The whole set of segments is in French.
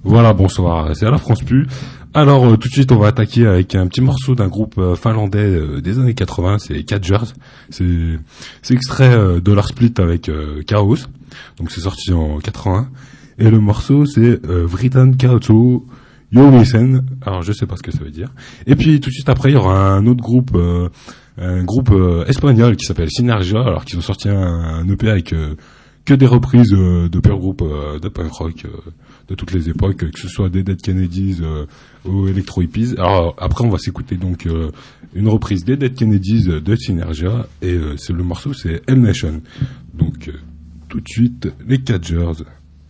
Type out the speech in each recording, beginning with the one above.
Voilà, bonsoir, c'est à la France Plus. Alors tout de suite on va attaquer avec un petit morceau d'un groupe finlandais des années 80, c'est Cadgers. C'est extrait de leur split avec Chaos, donc c'est sorti en 81. Et le morceau c'est Vritan Kaoto Yowisen, alors je sais pas ce que ça veut dire. Et puis tout de suite après il y aura un autre groupe, espagnol qui s'appelle Synergia, alors qu'ils ont sorti un EP avec que des reprises de pur groupe de punk rock de toutes les époques, que ce soit des Dead Kennedys ou Electro Hippies. Alors après on va s'écouter donc une reprise des Dead Kennedys de Synergia et c'est le morceau c'est Hell Nation. Donc tout de suite les Cadgers.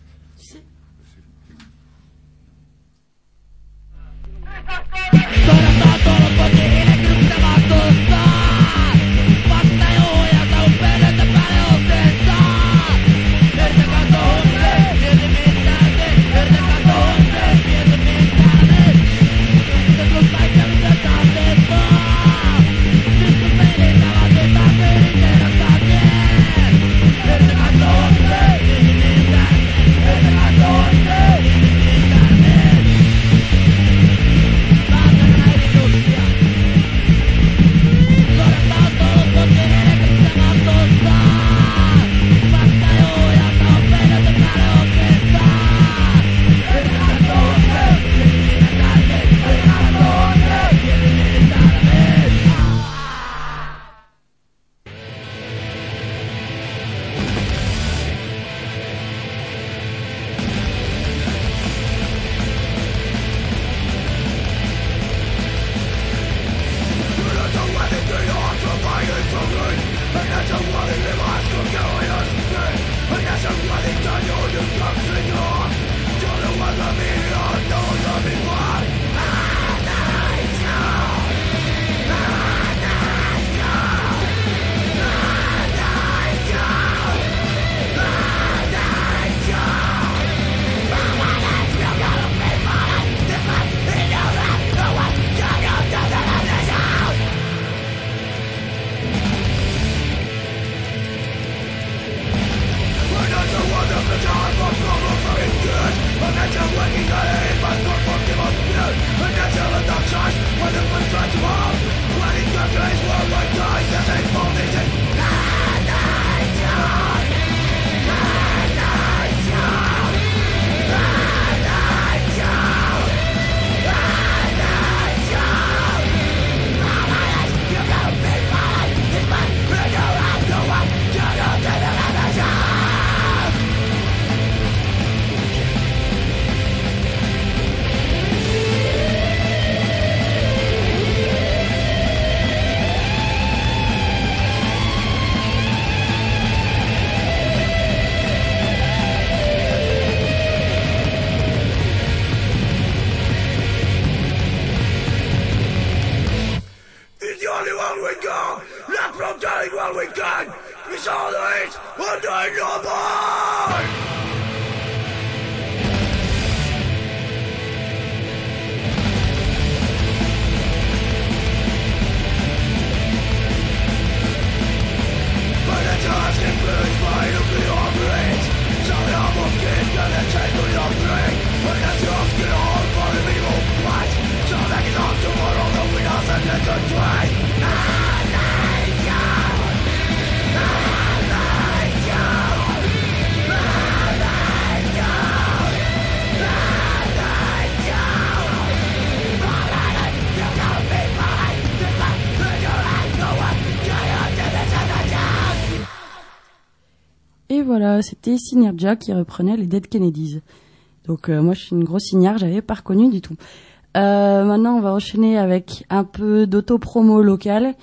Voilà, c'était Synergia qui reprenait les Dead Kennedys. Donc moi je suis une grosse Synergia, j'avais pas reconnu du tout. Maintenant on va enchaîner avec un peu d'auto-promo locale.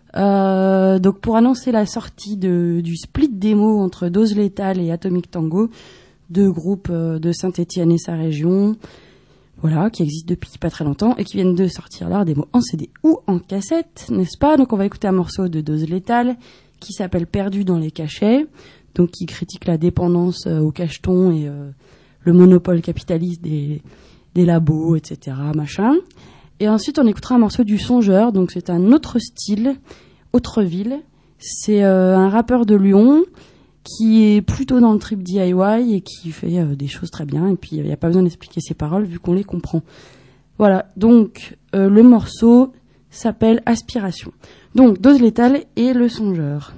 Donc pour annoncer la sortie du split démo entre Dose Létale et Atomic Tango, deux groupes de Saint-Étienne et sa région, voilà, qui existent depuis pas très longtemps et qui viennent de sortir leur démo en CD ou en cassette, n'est-ce pas? Donc on va écouter un morceau de Dose Létale qui s'appelle Perdu dans les cachets, donc qui critique la dépendance aux cachetons et le monopole capitaliste des labos, etc., machin. Et ensuite, on écoutera un morceau du Songeur, donc c'est un autre style, autre ville. C'est un rappeur de Lyon qui est plutôt dans le trip DIY et qui fait des choses très bien. Et puis, il n'y a pas besoin d'expliquer ses paroles vu qu'on les comprend. Voilà, donc le morceau s'appelle Aspiration. Donc, Dose létale et Le Songeur.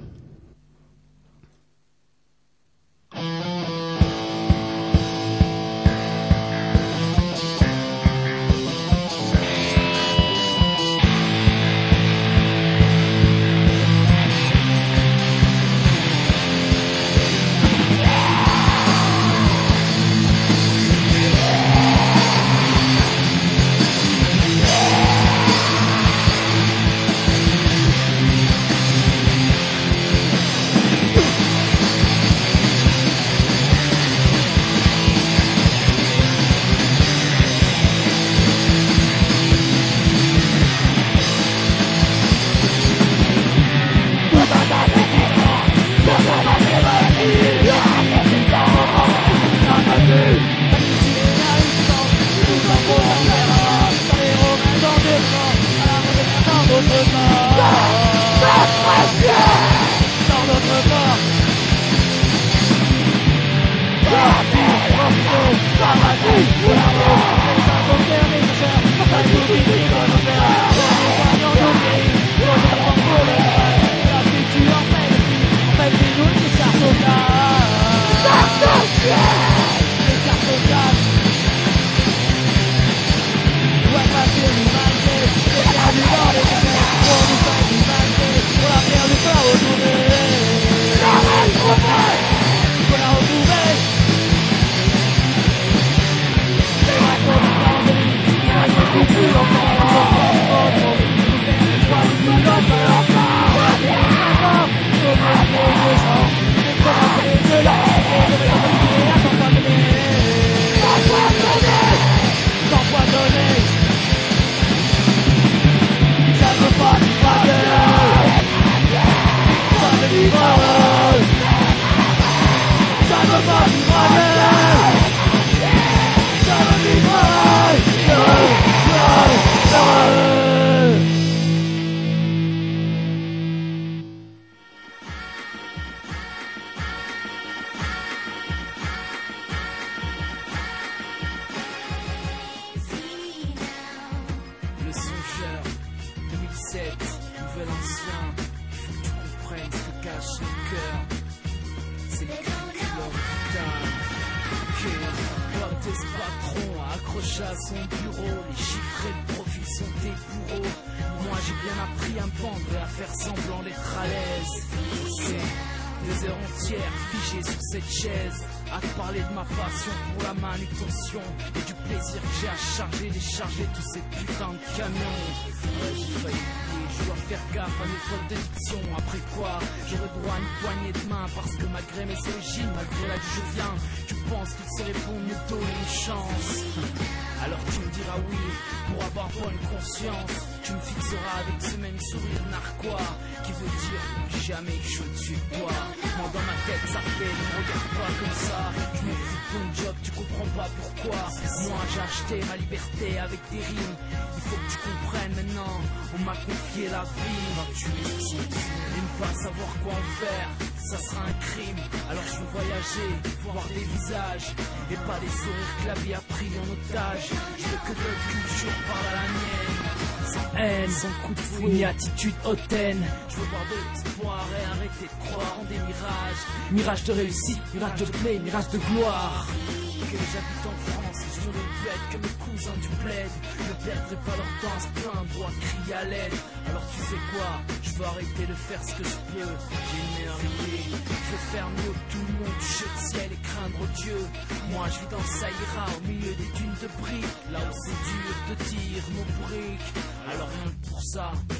Une attitude hautaine. Je veux voir de l'espoir et arrêter de croire en des mirages. Mirage de réussite, mirage de paix, mirage de gloire. Que j'habite en France, je me répète que mes cousins du bled ne perdraient pas leur temps à se plaindre ou à crier à l'aide. Alors tu sais quoi, je veux arrêter de faire ce que je peux. J'ai une meilleure idée, je veux faire mieux que tout le monde, toucher le ciel et craindre Dieu. Moi je vis dans Saïra au milieu des dunes de briques, là où c'est dur de dire nos briques. Alors rien que pour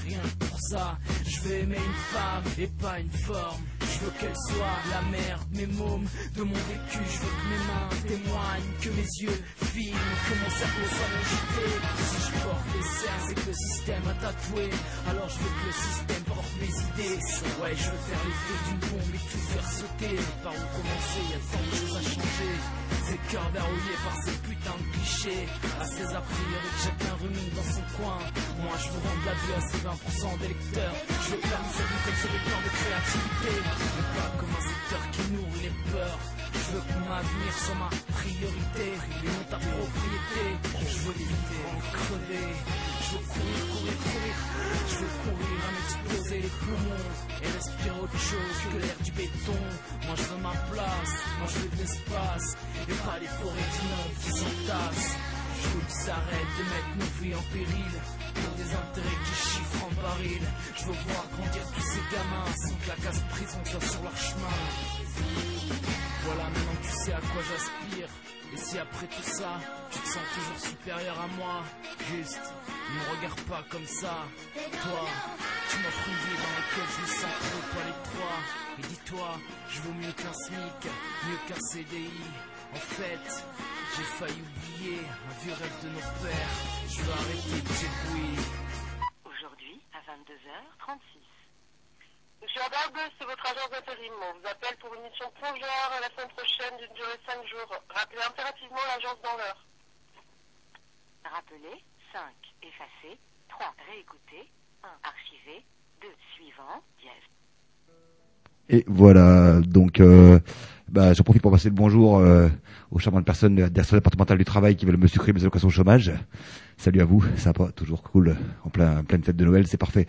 ça, je veux aimer une femme et pas une forme. Je veux qu'elle soit la merde, mes mômes de mon vécu. Je veux que mes mains témoignent, que mes yeux filment, que mon cerveau soit agité. Si je porte les cernes, c'est que le système a tatoué. Alors je veux que le système porte mes idées. Ouais, je veux faire l'effet d'une bombe et tout faire sauter. Mais par où commencer, y'a tant de choses à changer. Ces cœurs verrouillés par ces putains putain de cliché. À ses a priori que chacun rumine dans son coin. Moi je veux rendre la vie à ces 20% d'électeurs. Je veux permis cette vie comme sur des plans de créativité, mais pas comme un secteur qui nourrit les peurs. Je veux que mon avenir soit ma priorité et non ta propriété. Je veux éviter en crever. Je veux courir, courir, courir. Je veux courir à m'exploser les poumons et respirer autre chose que l'air du béton. Moi je veux ma place, moi je veux de l'espace et pas les forêts d'immondes qui s'entassent. Je veux qu'ils arrêtent de mettre nos vies en péril pour des intérêts qui chiffrent en baril. Je veux voir grandir tous ces gamins sans que la casse prison soit sur leur chemin. Voilà, maintenant tu sais à quoi j'aspire. Et si après tout ça, tu te sens toujours supérieur à moi, juste, ne me regarde pas comme ça. Toi, tu m'offres une vie dans laquelle je me sens trop à l'étroit. Et dis-toi, je vaux mieux qu'un SMIC, mieux qu'un CDI. En fait, j'ai failli oublier un vieux rêve de nos pères. Je veux arrêter de j'ébouille. Aujourd'hui, à 22h36. Monsieur Abarbe, c'est votre agence d'intérim. On vous appelle pour une mission plongeur la semaine prochaine d'une durée de 5 jours. Rappelez impérativement l'agence dans l'heure. Rappelez, 5, effacer, 3, réécouter, 1, archiver, 2, suivant, dièse. Et voilà, donc j'en profite pour passer le bonjour aux charmantes personnes de la direction départementale du travail qui veulent me sucrer mes allocations chômage. Salut à vous, sympa, toujours cool, en pleine fête de Noël, c'est parfait.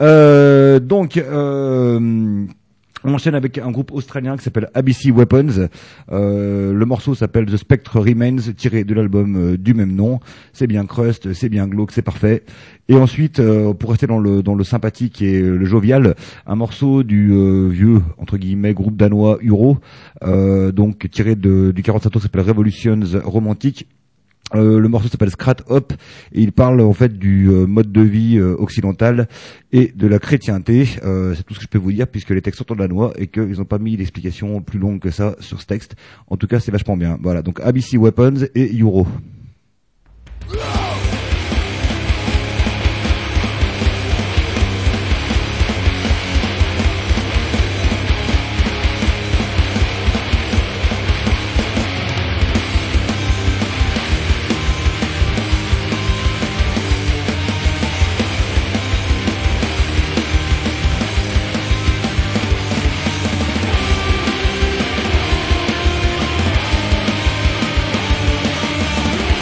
On enchaîne avec un groupe australien qui s'appelle ABC Weapons. Le morceau s'appelle The Spectre Remains, tiré de l'album du même nom. C'est bien crust, c'est bien glauque, c'est parfait. Et ensuite, pour rester dans le sympathique et le jovial, un morceau du vieux entre guillemets groupe danois Uro, donc tiré du 45 tours, qui s'appelle Revolutions Romantic. Le morceau s'appelle Scrat Hop et il parle en fait du mode de vie occidental et de la chrétienté. C'est tout ce que je peux vous dire puisque les textes sont en danois et qu'ils n'ont pas mis d'explication plus longue que ça sur ce texte. En tout cas, c'est vachement bien. Voilà, donc ABC Weapons et Euro. We'll be right back.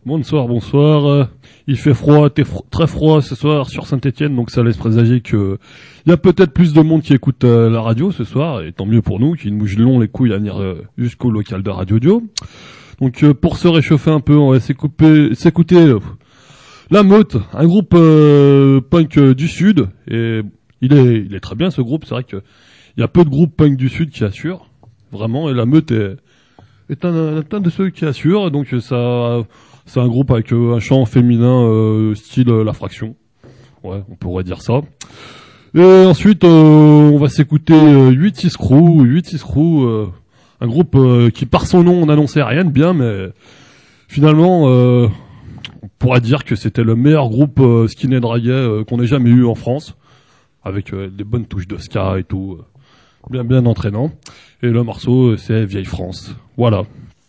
Bonsoir. Il fait froid, très froid ce soir sur Saint-Étienne, donc ça laisse présager que il y a peut-être plus de monde qui écoute la radio ce soir, et tant mieux pour nous, qui nous bougent long les couilles à venir jusqu'au local de Radio Dio. Donc pour se réchauffer un peu, on va s'écouter La Meute, un groupe punk du Sud, et il est très bien ce groupe. C'est vrai que il y a peu de groupes punk du Sud qui assurent vraiment, et La Meute est un de ceux qui assurent. Donc ça, c'est un groupe avec un chant féminin style La Fraction. Ouais, on pourrait dire ça. Et ensuite, on va s'écouter 8-6 Crew, un groupe qui par son nom n'annonçait rien de bien, mais finalement, on pourrait dire que c'était le meilleur groupe skinhead reggae qu'on ait jamais eu en France, avec des bonnes touches de ska et tout, bien entraînant. Et le morceau, c'est Vieille France. Voilà.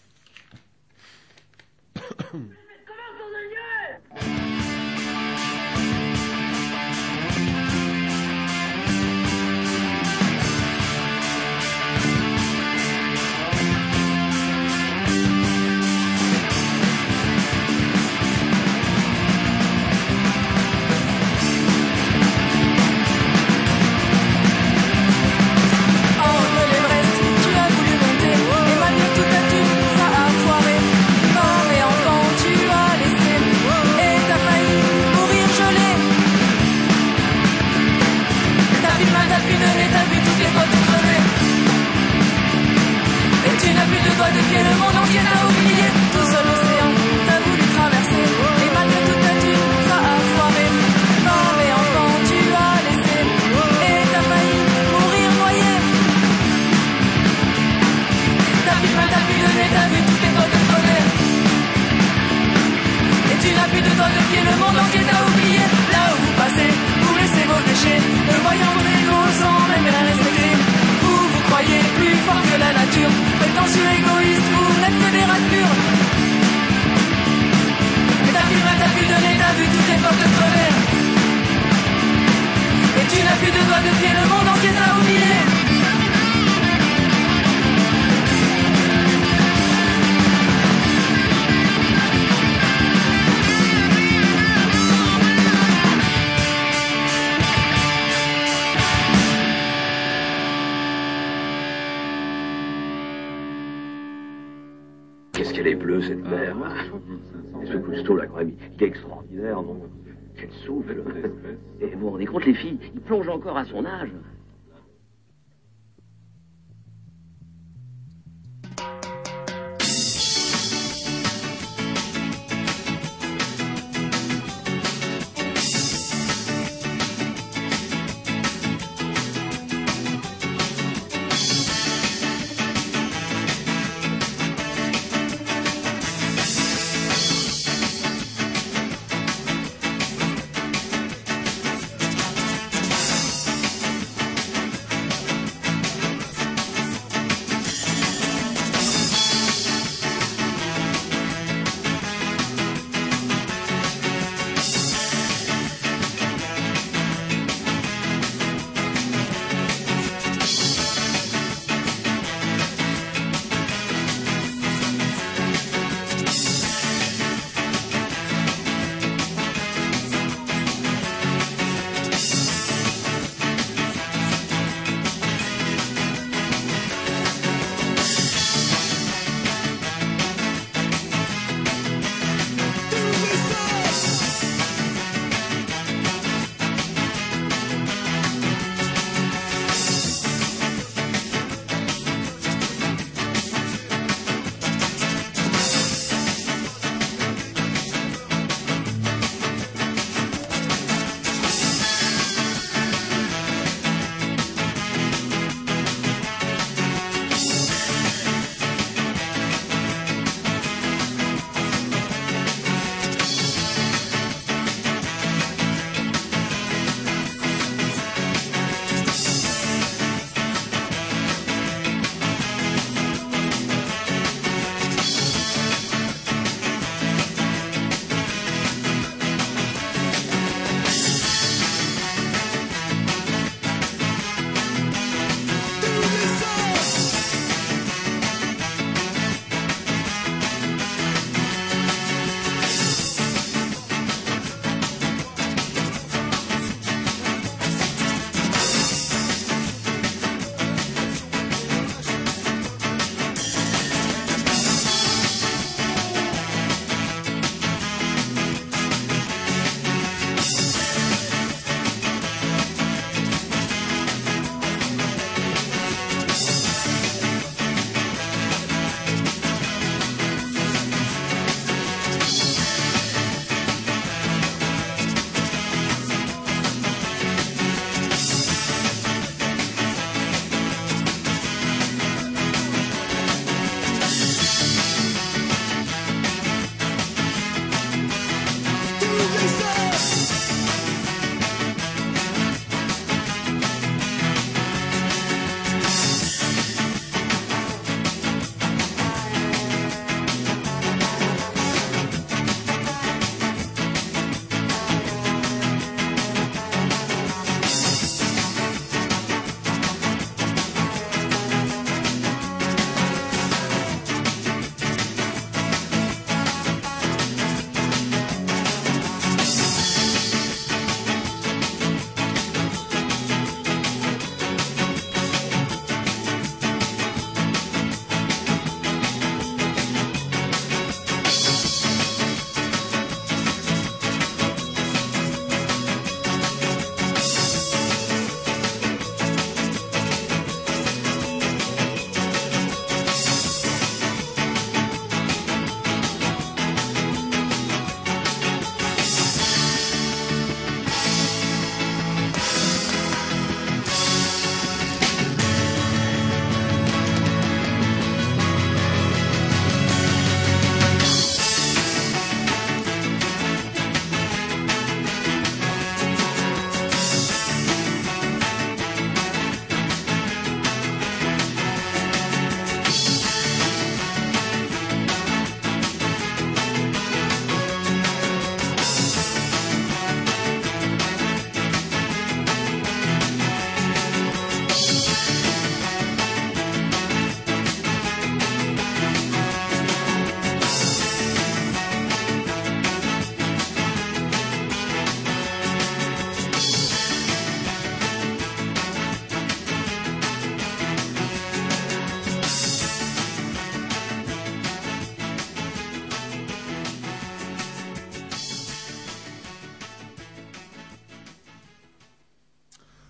Qu'est-ce qu'elle est bleue, cette mer. Et ce Cousteau, là, quand même, il est extraordinaire, non? Quel souffle. Et vous vous rendez compte, les filles, il plonge encore à son âge.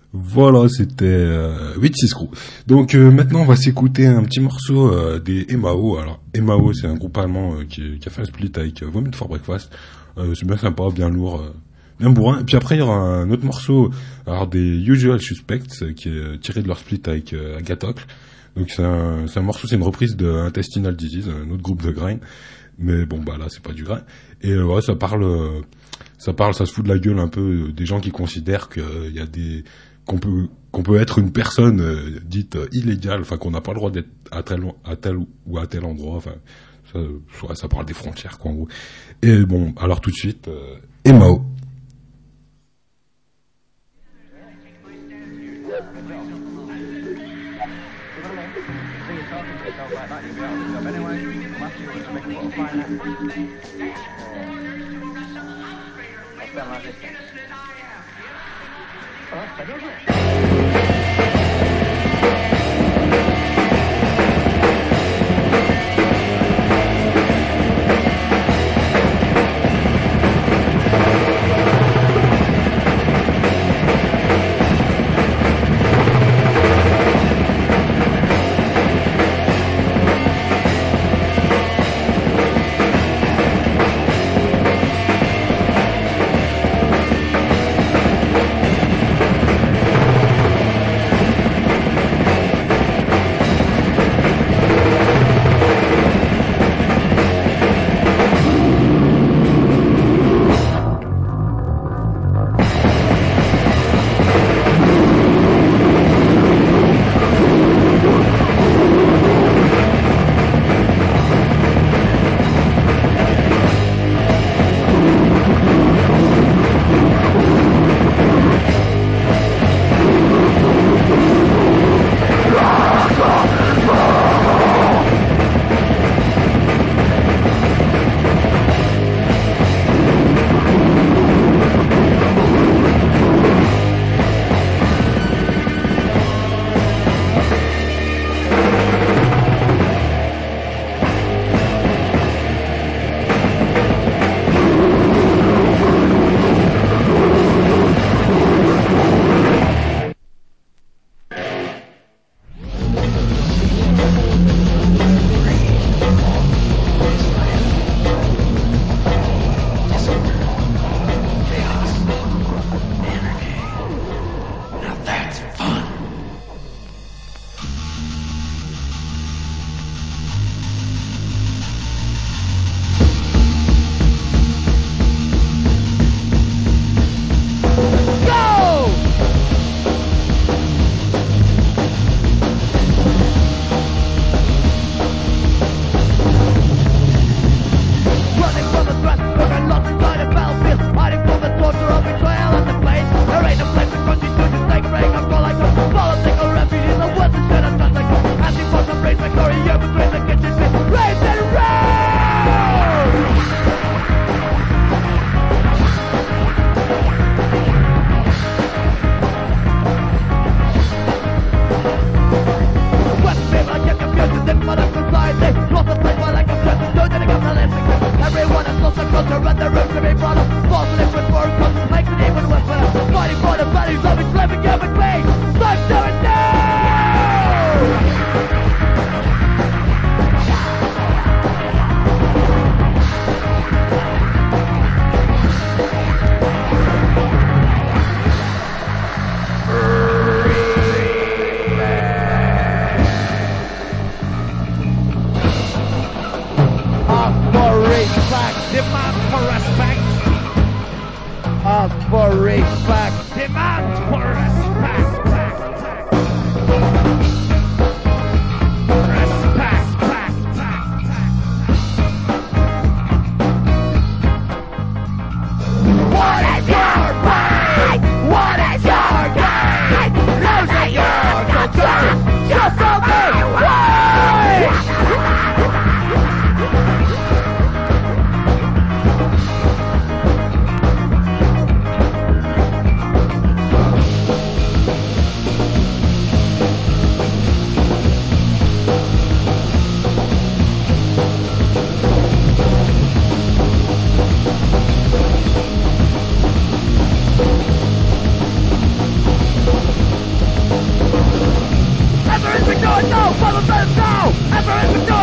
Voilà, c'était 8-6 Crew. Donc maintenant on va s'écouter un petit morceau des Emao. Alors Emao c'est un groupe allemand qui a fait un split avec Vomit for Breakfast. C'est bien sympa, bien lourd, bien bourrin. Et puis après il y aura un autre morceau alors des Usual Suspects qui est tiré de leur split avec Agatocle. Donc c'est un morceau, c'est une reprise de Intestinal Disease, un autre groupe de grind. Mais bon bah là c'est pas du grind. Et ouais, ça se fout de la gueule un peu des gens qui considèrent qu'il y a qu'on peut être une personne dite illégale, enfin qu'on n'a pas le droit d'être à tel ou à tel endroit, enfin ça parle des frontières quoi en gros. Et bon, alors tout de suite Emao.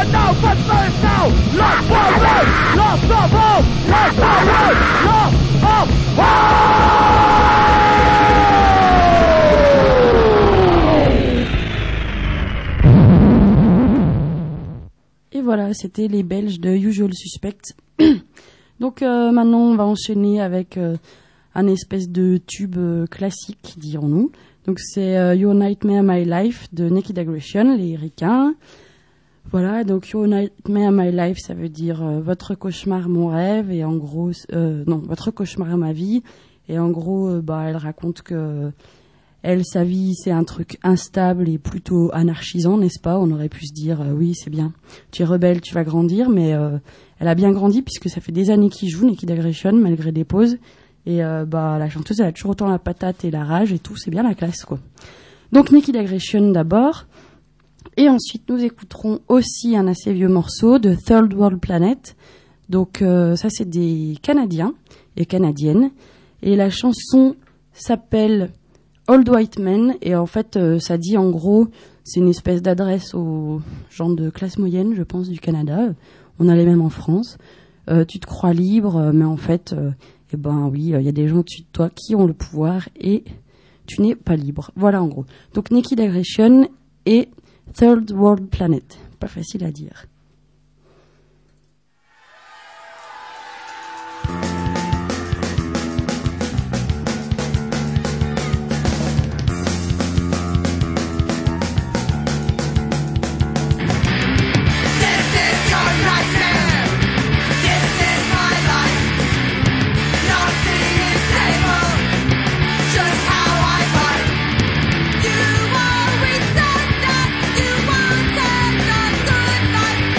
but now, but first now, lost forward, lost of hope, lost forward, lost of Et voilà, c'était les Belges de Usual Suspects. Donc maintenant, on va enchaîner avec un espèce de tube classique, dirons-nous. Donc c'est Your Nightmare My Life de Naked Aggression, les Ricains. Voilà, donc Your Nightmare My Life, ça veut dire votre cauchemar mon rêve, et en gros, non, votre cauchemar ma vie. Et en gros, elle raconte que elle, sa vie, c'est un truc instable et plutôt anarchisant, n'est-ce pas? On aurait pu se dire, oui, c'est bien, tu es rebelle, tu vas grandir, mais elle a bien grandi puisque ça fait des années qu'il joue Naked Aggression, malgré des pauses. Et la chanteuse, elle a toujours autant la patate et la rage et tout, c'est bien la classe, quoi. Donc Naked Aggression d'abord, et ensuite nous écouterons aussi un assez vieux morceau de Third World Planet. Donc ça, c'est des Canadiens et Canadiennes, et la chanson s'appelle Old White Men, et en fait ça dit en gros, c'est une espèce d'adresse aux gens de classe moyenne, je pense, du Canada. On a les mêmes en France. Tu te crois libre, mais en fait, oui, il y a des gens au-dessus de toi qui ont le pouvoir et tu n'es pas libre. Voilà en gros. Donc Naked Aggression et Third World Planet. Pas facile à dire. You always said that you wanted a good life.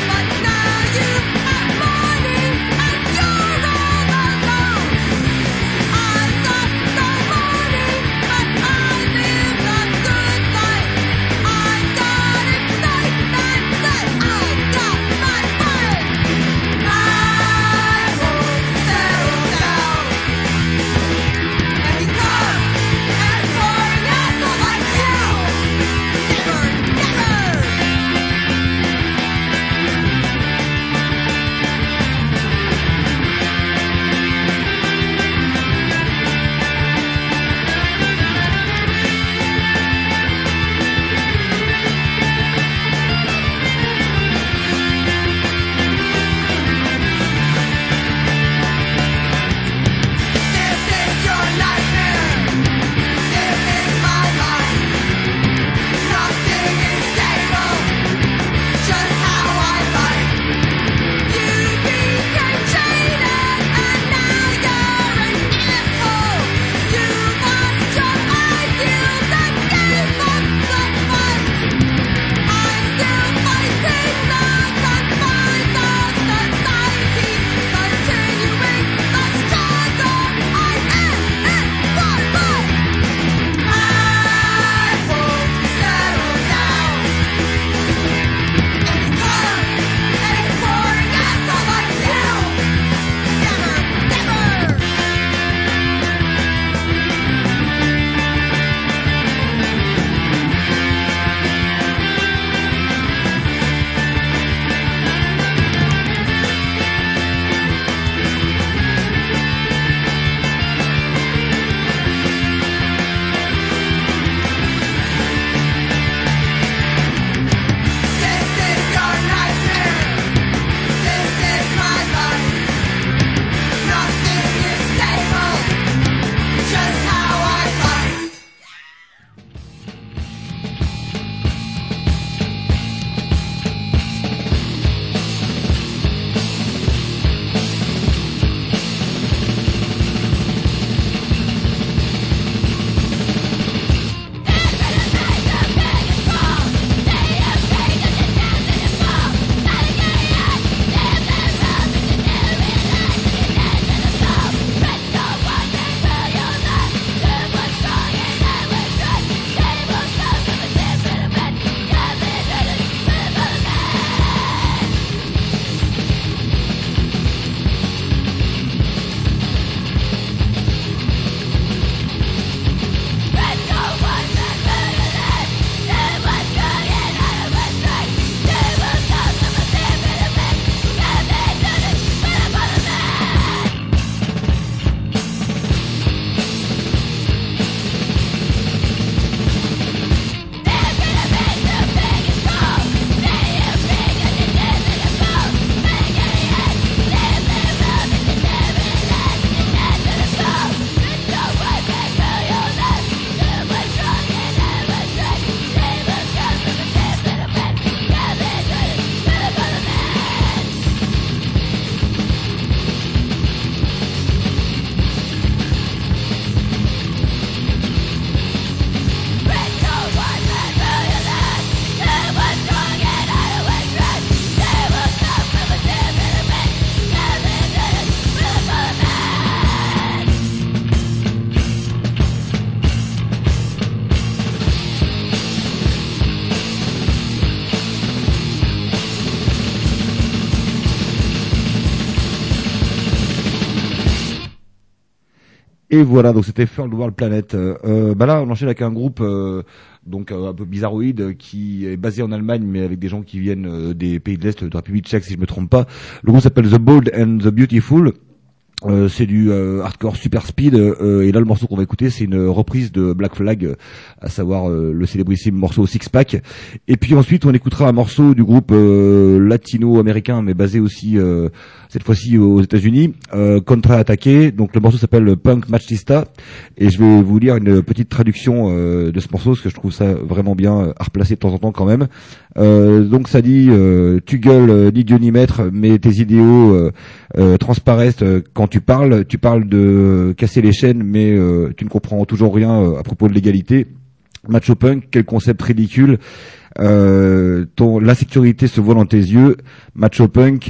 Et voilà, donc c'était Third World Planet. Là, on enchaîne avec un groupe un peu bizarroïde qui est basé en Allemagne, mais avec des gens qui viennent des pays de l'Est, de la République tchèque, si je me trompe pas. Le groupe s'appelle The Bold and the Beautiful. C'est du hardcore super speed et là le morceau qu'on va écouter c'est une reprise de Black Flag, à savoir le célébrissime morceau Six Pack. Et puis ensuite on écoutera un morceau du groupe latino-américain mais basé aussi cette fois-ci aux États-Unis, Contra-Attaqué. Donc le morceau s'appelle Punk Machista et je vais vous lire une petite traduction de ce morceau parce que je trouve ça vraiment bien à replacer de temps en temps quand même. Donc ça dit tu gueules ni Dieu ni maître mais tes idéaux transparaissent quand tu parles de casser les chaînes mais tu ne comprends toujours rien à propos de l'égalité. Macho punk, quel concept ridicule. L'insécurité se voit dans tes yeux. Macho punk,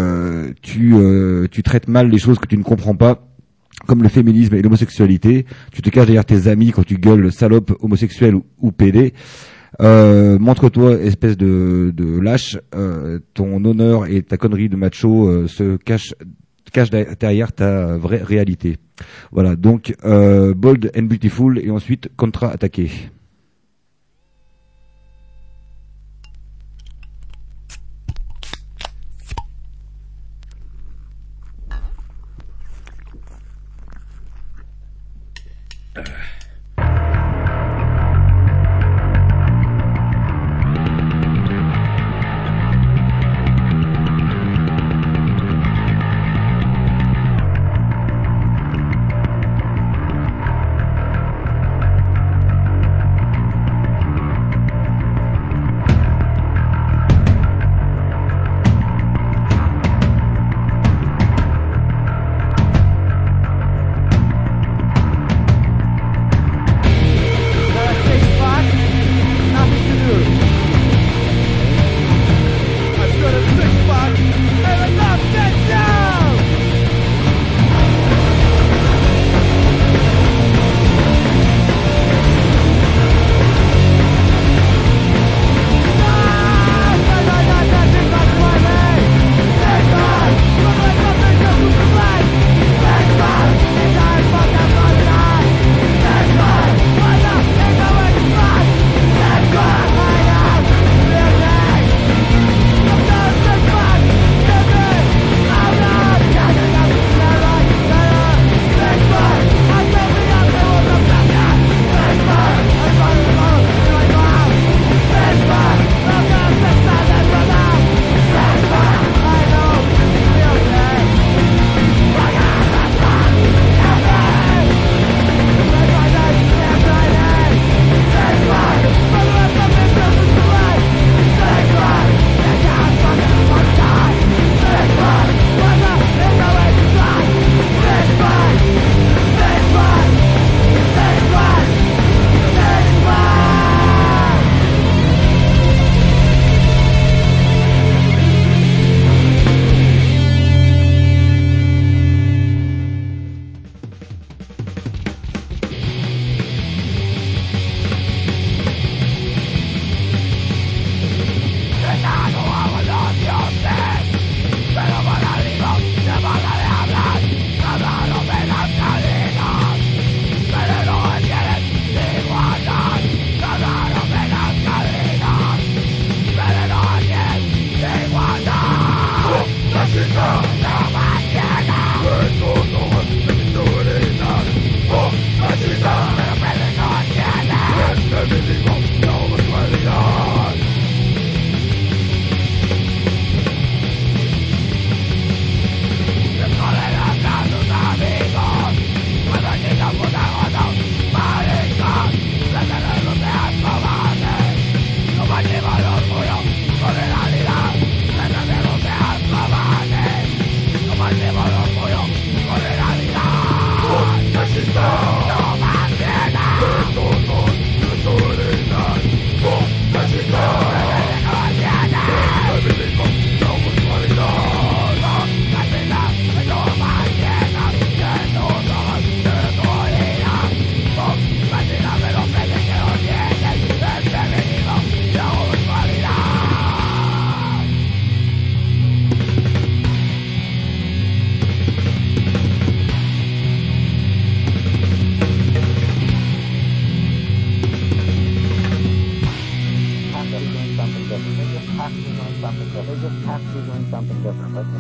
tu traites mal les choses que tu ne comprends pas, comme le féminisme et l'homosexualité. Tu te caches derrière tes amis quand tu gueules salope, homosexuel ou pédé. Montre-toi, espèce de lâche. Ton honneur et ta connerie de macho se cachent derrière ta vraie réalité. Voilà, donc Bold and Beautiful et ensuite Contra-Attaqué. have to be doing something different. They just have to be doing something different. But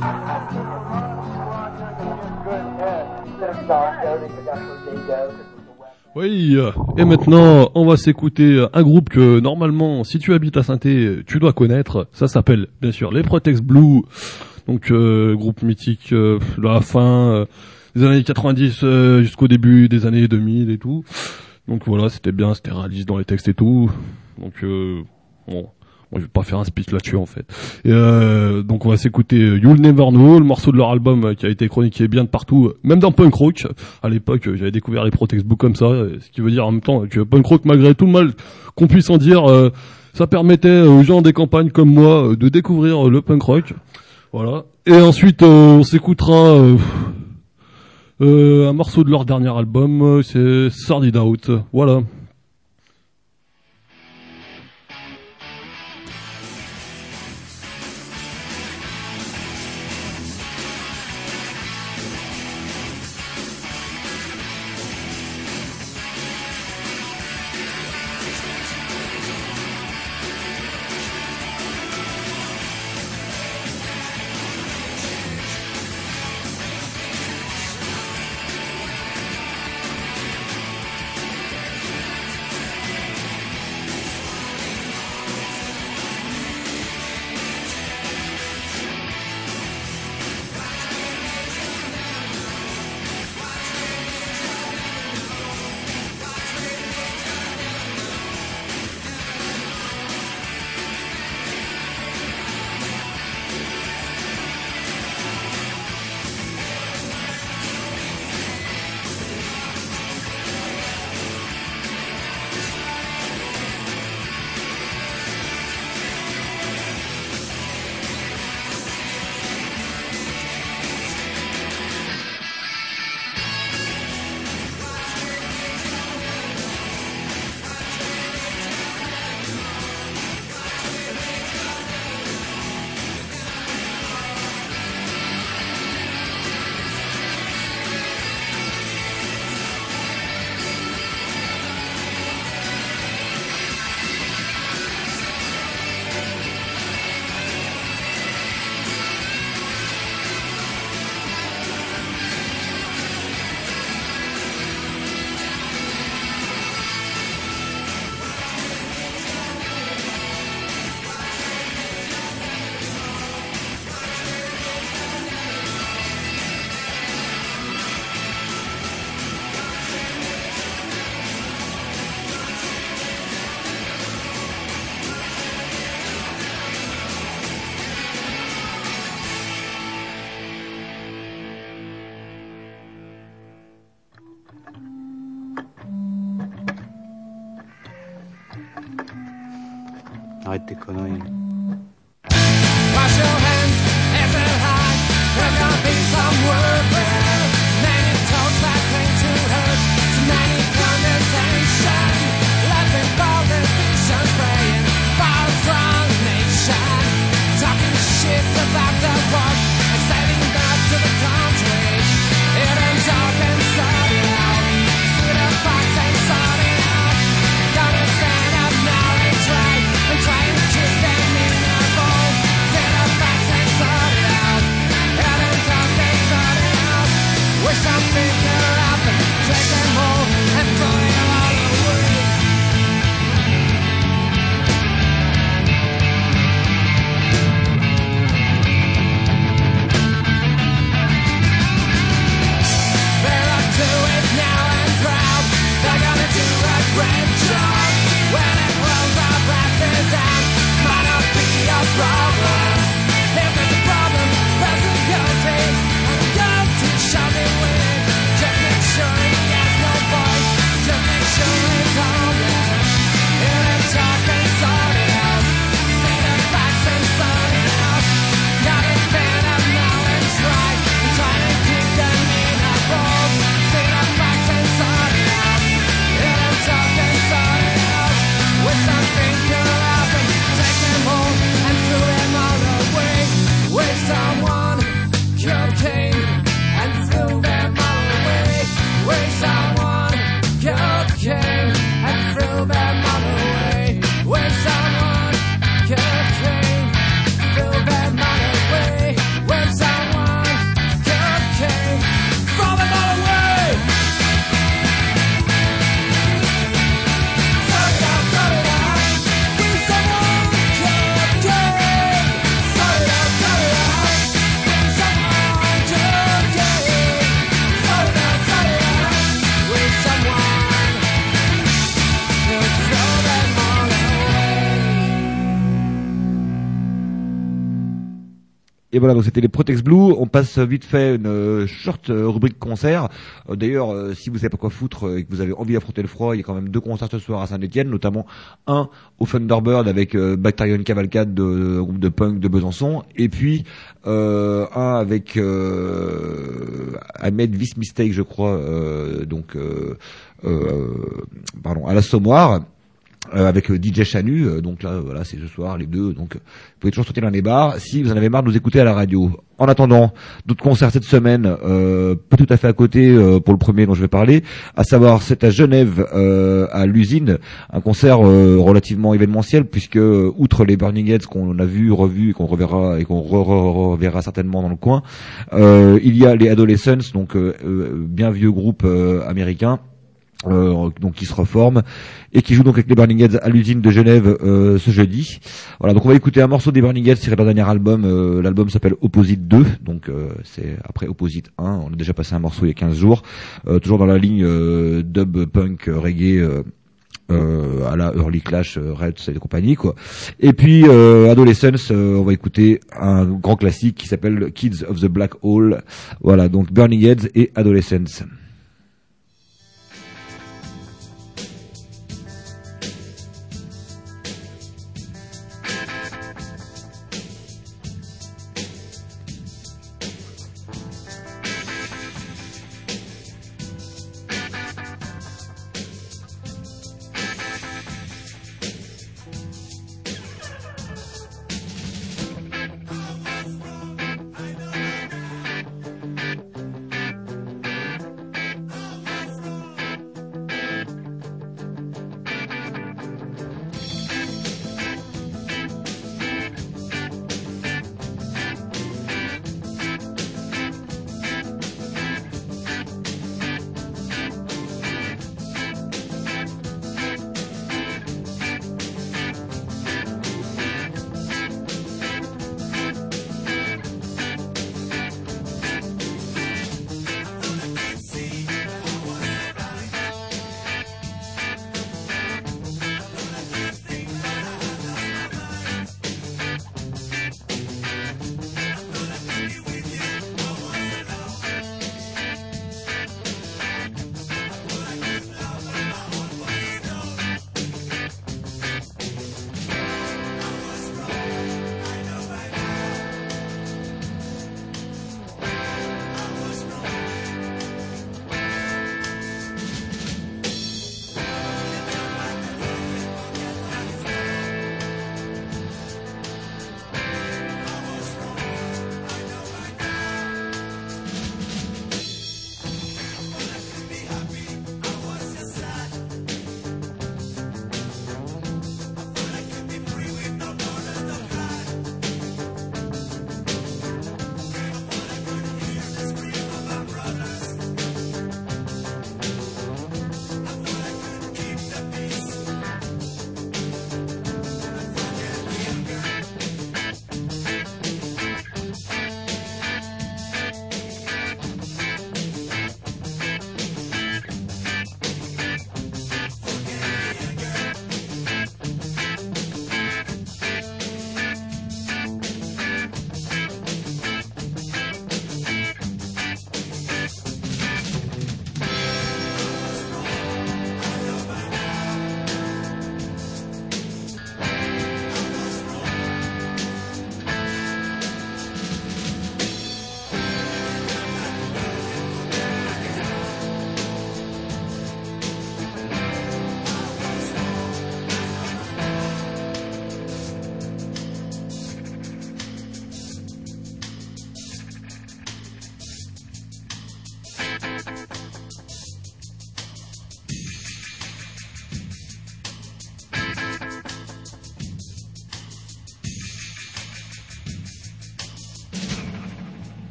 Oui, et maintenant, on va s'écouter un groupe que, normalement, si tu habites à Saint-Étienne, tu dois connaître. Ça s'appelle, bien sûr, les Protex Blue. Donc, groupe mythique de la fin des années 90 jusqu'au début des années 2000 et tout. Donc voilà, c'était bien, c'était réaliste dans les textes et tout. Donc, bon... Moi, je vais pas faire un speech là-dessus, en fait. Et donc, on va s'écouter You'll Never Know, le morceau de leur album qui a été chroniqué bien de partout, même dans punk rock. À l'époque, j'avais découvert les Protex Blue comme ça, ce qui veut dire en même temps que punk rock, malgré tout le mal qu'on puisse en dire, ça permettait aux gens des campagnes comme moi de découvrir le punk rock. Voilà. Et ensuite, on s'écoutera un morceau de leur dernier album, c'est Sordid Out. Voilà. Arrête tes conneries. Wash your hands, it's a high. There's gonna be some warfare. Many talks that claim to hurt. Too many condensation. Laughing for the fiction, praying for a strong nation. Talking shit about the war and sending back to the country. It ain't talking, sort it out. See the facts and sort it out. Gonna stand up now and try and keep them in the bowl. See the facts and sort it out. It ain't talking, sort it out. Et voilà, donc c'était les Protex Blue. On passe vite fait une short rubrique concert. D'ailleurs, si vous savez pas quoi foutre et que vous avez envie d'affronter le froid, il y a quand même 2 concerts ce soir à Saint-Étienne, notamment un au Thunderbird avec Bacterian Cavalcade de groupe de punk de Besançon, et puis un avec Ahmed Vis Mistake, je crois, à l'Assommoir. Avec DJ Chanu, donc là voilà, c'est ce soir les 2, donc vous pouvez toujours sauter dans les bars si vous en avez marre de nous écouter à la radio. En attendant, d'autres concerts cette semaine, pas tout à fait à côté pour le premier dont je vais parler, à savoir c'est à Genève à l'usine, un concert relativement événementiel puisque outre les Burning Heads qu'on a vu, revu et qu'on reverra reverra certainement dans le coin, il y a les Adolescents, donc bien vieux groupe américain. Donc qui se reforme et qui joue donc avec les Burning Heads à l'usine de Genève ce jeudi. Voilà, donc on va écouter un morceau des Burning Heads tiré de leur dernier album. L'album s'appelle Opposite 2, donc c'est après Opposite 1. On a déjà passé un morceau il y a 15 jours, toujours dans la ligne dub punk reggae à la Early Clash, Reds et compagnie quoi. Et puis Adolescents, on va écouter un grand classique qui s'appelle Kids of the Black Hole. Voilà, donc Burning Heads et Adolescents.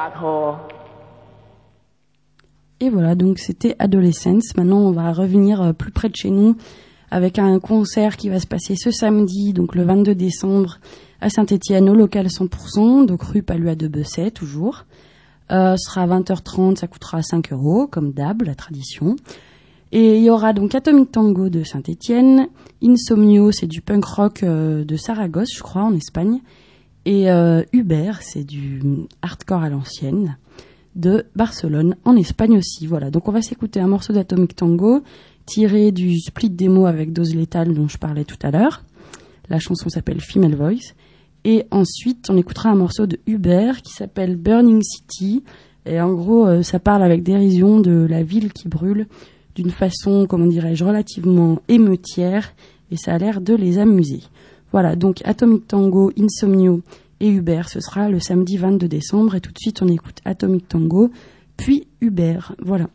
Et voilà, donc c'était Adolescence. Maintenant, on va revenir plus près de chez nous avec un concert qui va se passer ce samedi, donc le 22 décembre, à Saint-Étienne, au local 100%, donc rue Palua de Besset, toujours. Ce sera à 20h30, ça coûtera 5 €, comme d'hab, la tradition. Et il y aura donc Atomic Tango de Saint-Étienne, Insomnio, c'est du punk rock de Saragosse, je crois, en Espagne, et Hubert, c'est du hardcore à l'ancienne, de Barcelone, en Espagne aussi. Voilà, donc on va s'écouter un morceau d'Atomic Tango, tiré du split démo avec Dose Létale dont je parlais tout à l'heure. La chanson s'appelle Female Voice. Et ensuite, on écoutera un morceau de Hubert qui s'appelle Burning City. Et en gros, ça parle avec dérision de la ville qui brûle d'une façon, comment dirais-je, relativement émeutière. Et ça a l'air de les amuser. Voilà, donc Atomic Tango, Insomnio et Hubert, ce sera le samedi 22 décembre. Et tout de suite, on écoute Atomic Tango, puis Hubert. Voilà.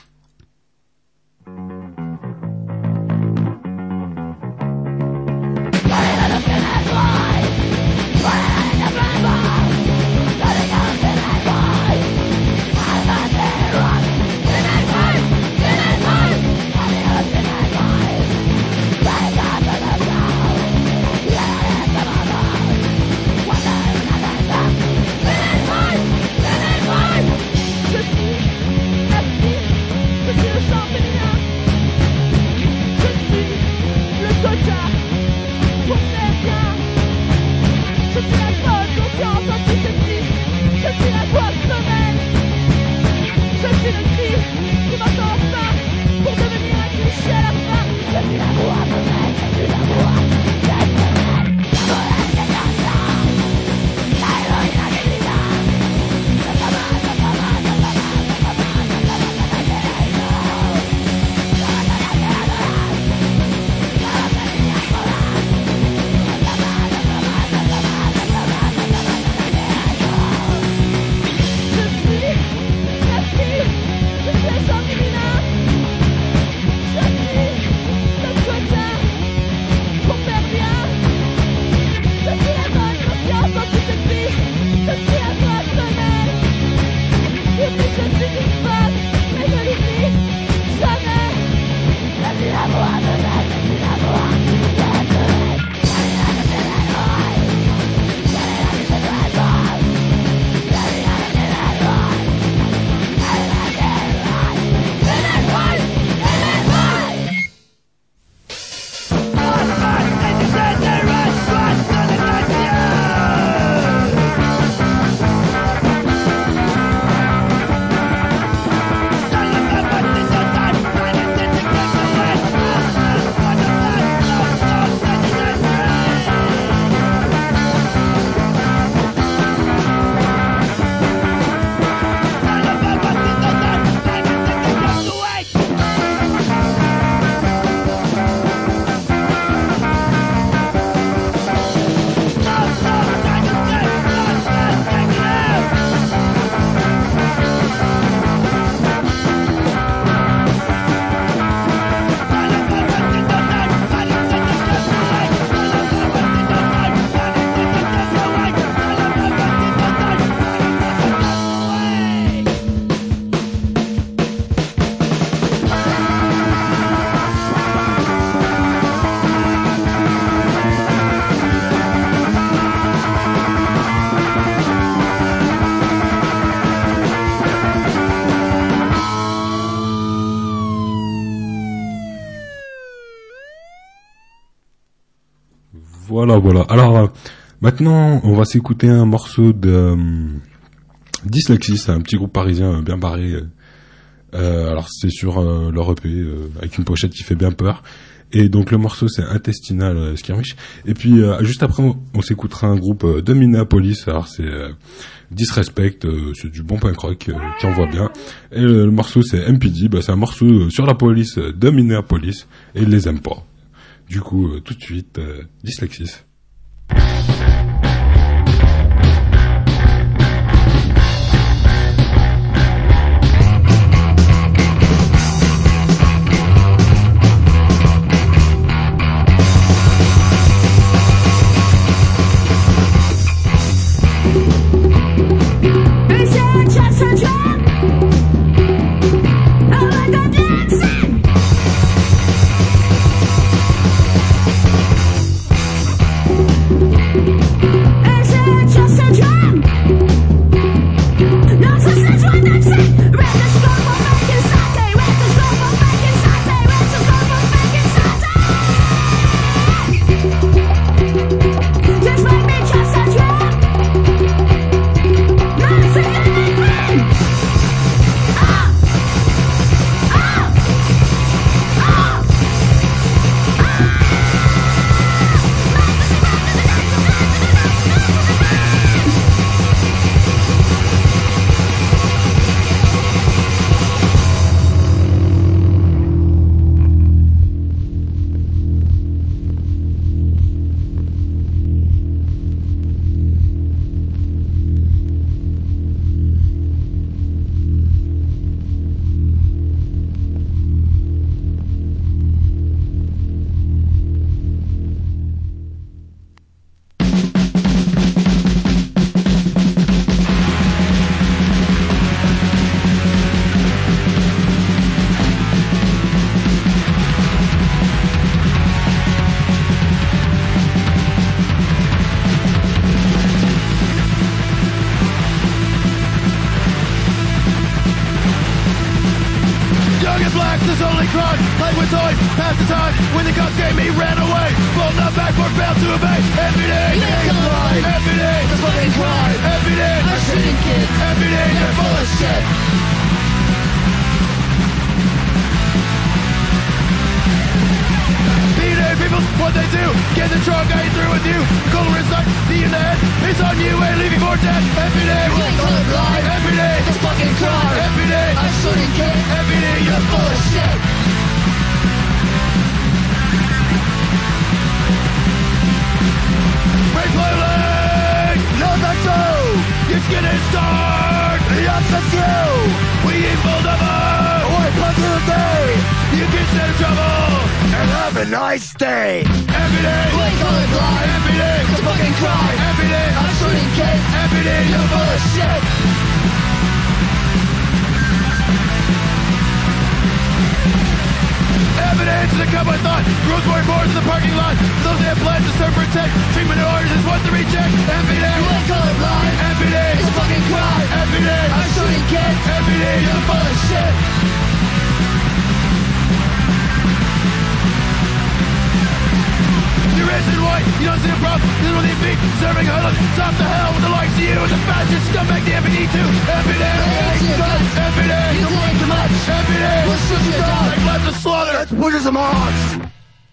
Voilà. Alors, maintenant, on va s'écouter un morceau de Dyslexis, c'est un petit groupe parisien bien barré. Alors, c'est sur leur EP, avec une pochette qui fait bien peur. Et donc, le morceau, c'est Intestinal Skirmish. Et puis, juste après, on s'écoutera un groupe de Minneapolis. Alors, c'est Disrespect, c'est du bon punk rock qui envoie bien. Et le morceau, c'est MPD. C'est un morceau sur la police de Minneapolis. Et ils les aiment pas. Du coup, tout de suite, Dyslexis. Research Axis only crime, play with toys, pass the time. When the guns gave me, ran away. Pulled not back or failed to obey. Every day, every day, it's a fucking crime. Every day, I'm shooting kids. Every day, you're full of shit. People, what they do, get the drunk, I ain't through with you. Color inside, the in the head, it's on you, ain't leaving for dead. Every day, we're colorblind. Every day, it's a fucking crime. Every day, I'm shooting kids. Every day, you're full of shit. Break flailing, no that's so. Your skin is dark, yes that's you. We evil double, white blood to the day. You can stay in trouble and have a nice day. Every day, we're colorblind. Every day, it's a fucking crime. Every day, I'm shooting kids. Every day, you're full of shit. Evidence is a cup I thought. Grows more and more to the parking lot. Those that have plans to serve protect. Treatment of orders is what to reject. Every day, we're colorblind. Every day, it's a fucking crime. Every day, I'm shooting kids. Every day, you're full of shit. You're racist and white, you don't see a problem. This is what they beat, serving huddles. Stop the hell with the likes of you and the fascist scumbag the MPD2. Every day, every day, you complain too much. Every day, we'll shoot you down like left to slaughter. Let's put some odds.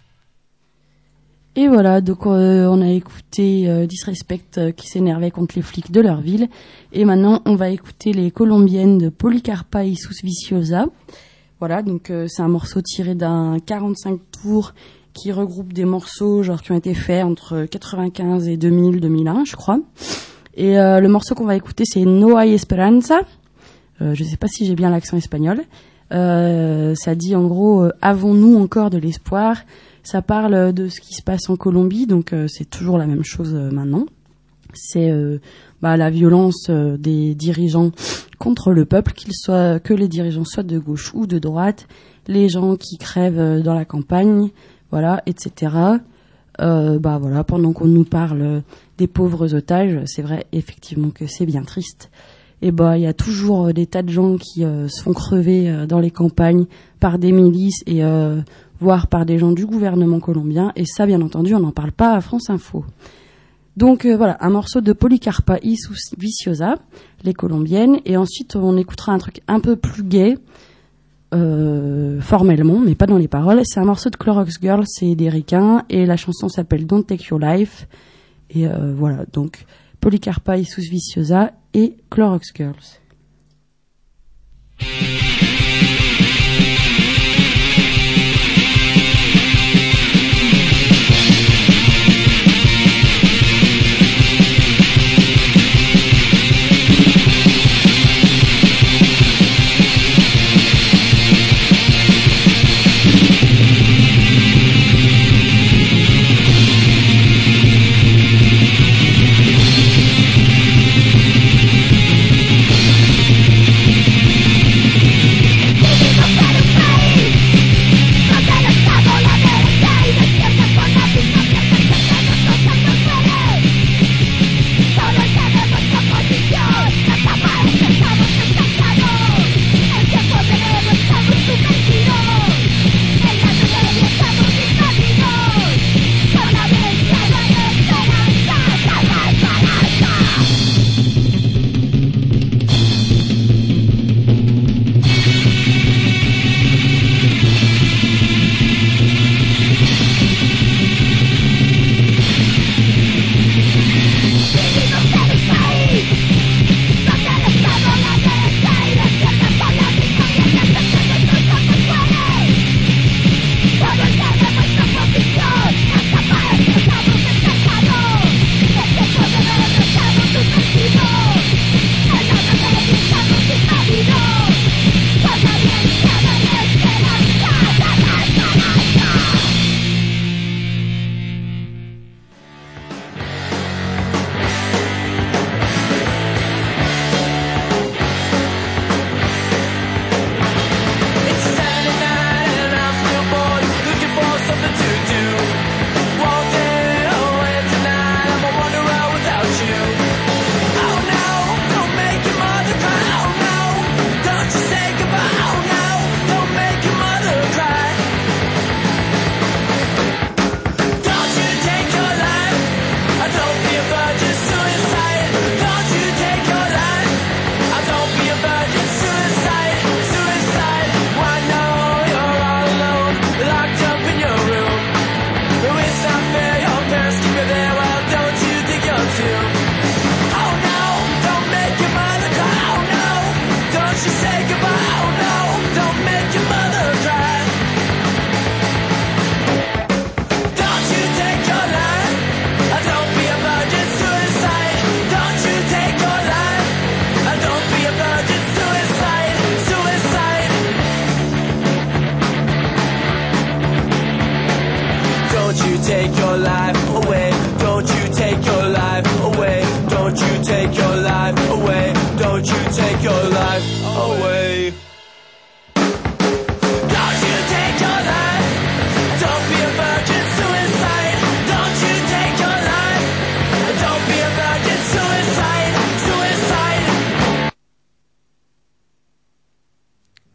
Et voilà, donc on a écouté Disrespect qui s'énervait contre les flics de leur ville. Et maintenant, on va écouter les Colombiennes de Policarpa y sus Viciosa. Voilà, donc c'est un morceau tiré d'un 45 tours qui regroupe des morceaux genre qui ont été faits entre 95 et 2000, 2001, je crois. Et le morceau qu'on va écouter, c'est No hay esperanza. Je sais pas si j'ai bien l'accent espagnol. Ça dit en gros avons-nous encore de l'espoir. Ça parle de ce qui se passe en Colombie, donc c'est toujours la même chose maintenant. C'est la violence des dirigeants contre le peuple, que les dirigeants soient de gauche ou de droite, les gens qui crèvent dans la campagne, voilà, etc. Voilà, pendant qu'on nous parle des pauvres otages, c'est vrai effectivement que c'est bien triste. Et il y a toujours des tas de gens qui se font crever dans les campagnes par des milices et voire par des gens du gouvernement colombien. Et ça, bien entendu, on n'en parle pas à France Info. Donc voilà, un morceau de Policarpa y sus Viciosa, les Colombiennes, et ensuite on écoutera un truc un peu plus gai, formellement, mais pas dans les paroles. C'est un morceau de Clorox Girls, c'est des Ricains, et la chanson s'appelle Don't Take Your Life. Et voilà, donc Policarpa y sus Viciosa et Clorox Girls.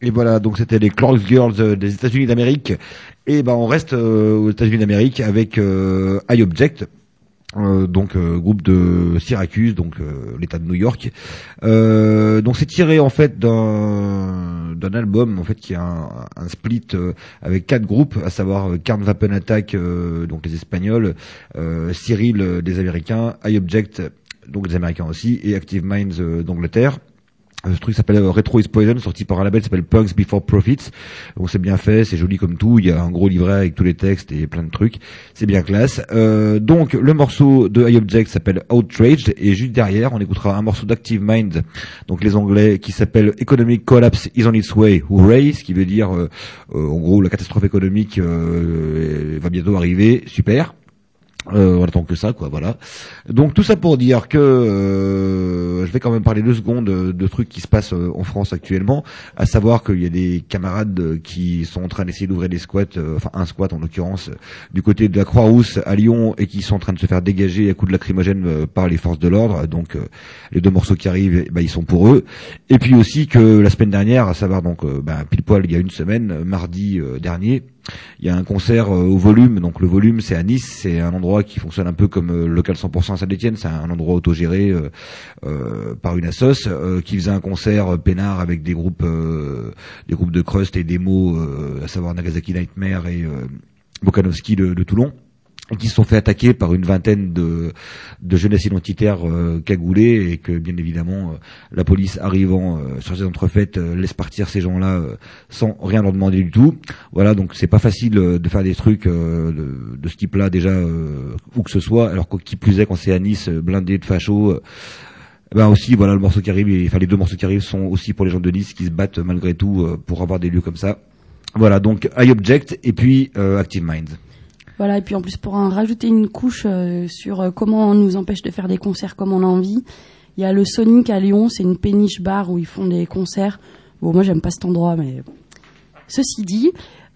Et voilà, donc c'était les Clark Girls des États-Unis d'Amérique. Et ben on reste aux États-Unis d'Amérique avec I Object. Groupe de Syracuse, l'État de New York. Donc c'est tiré en fait d'un album en fait qui a un split avec 4 groupes, à savoir Carn Weapon Attack, donc les Espagnols, Cyril des Américains, I Object, donc les Américains aussi, et Active Minds d'Angleterre. Ce truc s'appelle Retro is Poison, sorti par un label qui s'appelle Punks Before Profits. Donc c'est bien fait, c'est joli comme tout. Il y a un gros livret avec tous les textes et plein de trucs. C'est bien classe. Donc le morceau de I Object s'appelle Outraged, et juste derrière on écoutera un morceau d'Active Mind, donc les Anglais, qui s'appelle Economic Collapse is on its way, hooray, ce qui veut dire en gros la catastrophe économique va bientôt arriver, super. On attend que ça, quoi, voilà. Donc tout ça pour dire que je vais quand même parler 2 secondes de trucs qui se passent en France actuellement, à savoir qu'il y a des camarades qui sont en train d'essayer d'ouvrir des squats, enfin un squat en l'occurrence, du côté de la Croix-Rousse à Lyon, et qui sont en train de se faire dégager à coups de lacrymogène par les forces de l'ordre. Donc les 2 morceaux qui arrivent, ils sont pour eux. Et puis aussi que la semaine dernière, à savoir pile poil il y a une semaine, mardi dernier, il y a un concert au Volume. Donc le Volume, c'est à Nice, c'est un endroit qui fonctionne un peu comme Local 100% à Saint-Étienne, c'est un endroit autogéré par une assoce qui faisait un concert peinard avec des groupes de crust et démos, à savoir Nagasaki Nightmare et Bokanowski de Toulon, qui se sont fait attaquer par une vingtaine de jeunesses identitaires cagoulées, et que bien évidemment la police arrivant sur ces entrefaites laisse partir ces gens-là sans rien leur demander du tout. Voilà, donc c'est pas facile de faire des trucs de ce type-là déjà où que ce soit, alors qui plus est quand c'est à Nice, blindé de fachos. Aussi voilà, le morceau qui arrive, les 2 morceaux qui arrivent sont aussi pour les gens de Nice qui se battent malgré tout pour avoir des lieux comme ça. Voilà, donc I Object et puis Active Minds. Voilà, et puis en plus pour en rajouter une couche sur comment on nous empêche de faire des concerts comme on a envie, il y a le Sonic à Lyon, c'est une péniche bar où ils font des concerts. Bon, moi j'aime pas cet endroit, mais ceci dit,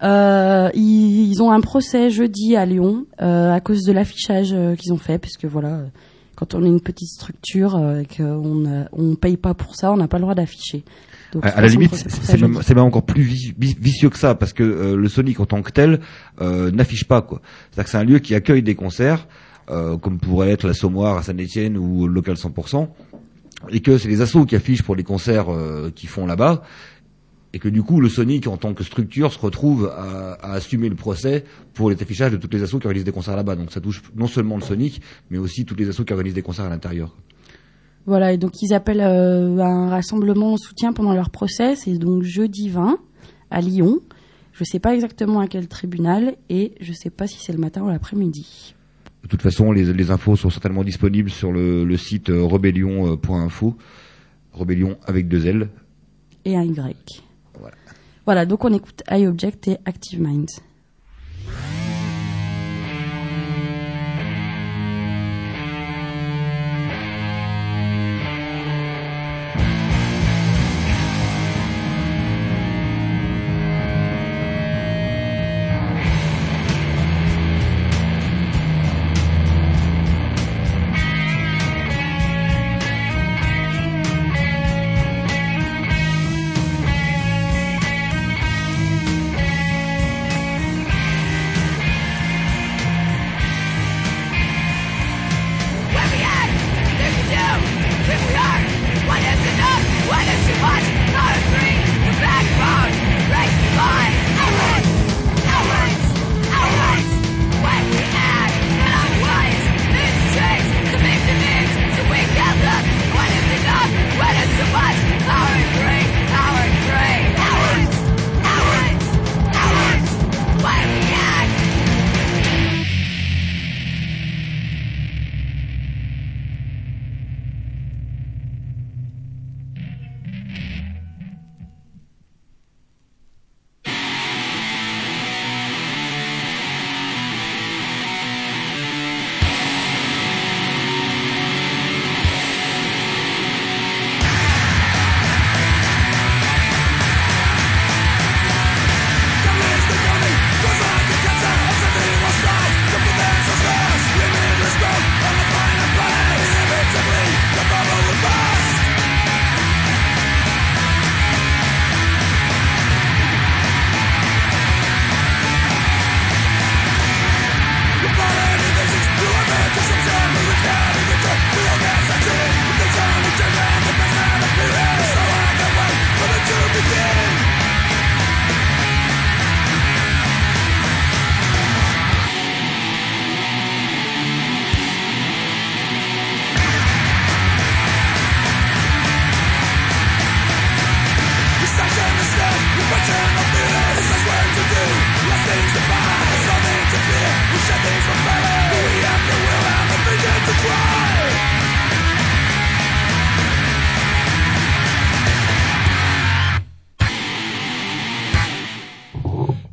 ils ont un procès jeudi à Lyon à cause de l'affichage qu'ils ont fait, puisque voilà, quand on est une petite structure et qu'on paye pas pour ça, on n'a pas le droit d'afficher. Donc, à la limite, c'est même encore plus vicieux que ça, parce que le Sonic en tant que tel n'affiche pas, quoi. C'est-à-dire que c'est un lieu qui accueille des concerts, comme pourrait être la Sommoire à Saint-Étienne ou le Local 100%, et que c'est les assos qui affichent pour les concerts qu'ils font là-bas, et que du coup le Sonic en tant que structure se retrouve à assumer le procès pour les affichages de toutes les assos qui organisent des concerts là-bas. Donc ça touche non seulement le Sonic, mais aussi toutes les assos qui organisent des concerts à l'intérieur. Voilà, et donc ils appellent un rassemblement en soutien pendant leur procès, c'est donc jeudi 20 à Lyon. Je sais pas exactement à quel tribunal, et je sais pas si c'est le matin ou l'après-midi. De toute façon, les infos sont certainement disponibles sur le site rebellion.info, Rebellion avec 2 L. Et un Y. Voilà, donc on écoute I Object et Active Minds.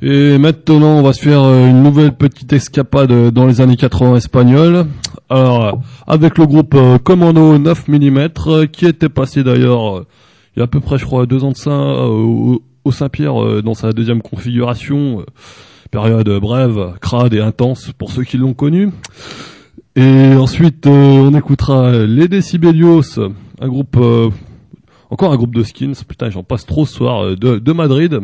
Et maintenant, on va se faire une nouvelle petite escapade dans les années 80 espagnoles. Alors, avec le groupe Commando 9 mm, qui était passé d'ailleurs il y a à peu près, je crois, 2 ans de ça, au Saint-Pierre, dans sa deuxième configuration. Période brève, crade et intense pour ceux qui l'ont connu. Et ensuite, on écoutera les Decibelios, un groupe, encore un groupe de skins, putain, j'en passe trop ce soir, de Madrid.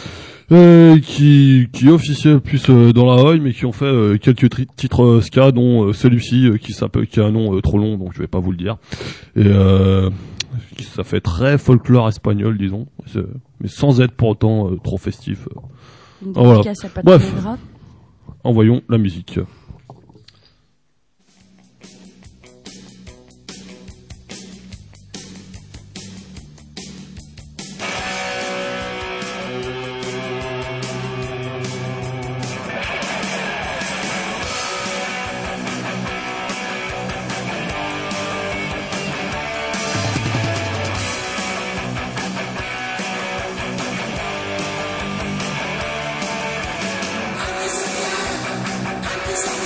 Qui officiait plus dans la Oi, mais qui ont fait quelques titres ska, dont celui-ci qui a un nom trop long, donc je vais pas vous le dire. Et ça fait très folklore espagnol, disons, mais sans être pour autant trop festif. Voilà. Bref, envoyons la musique. I'm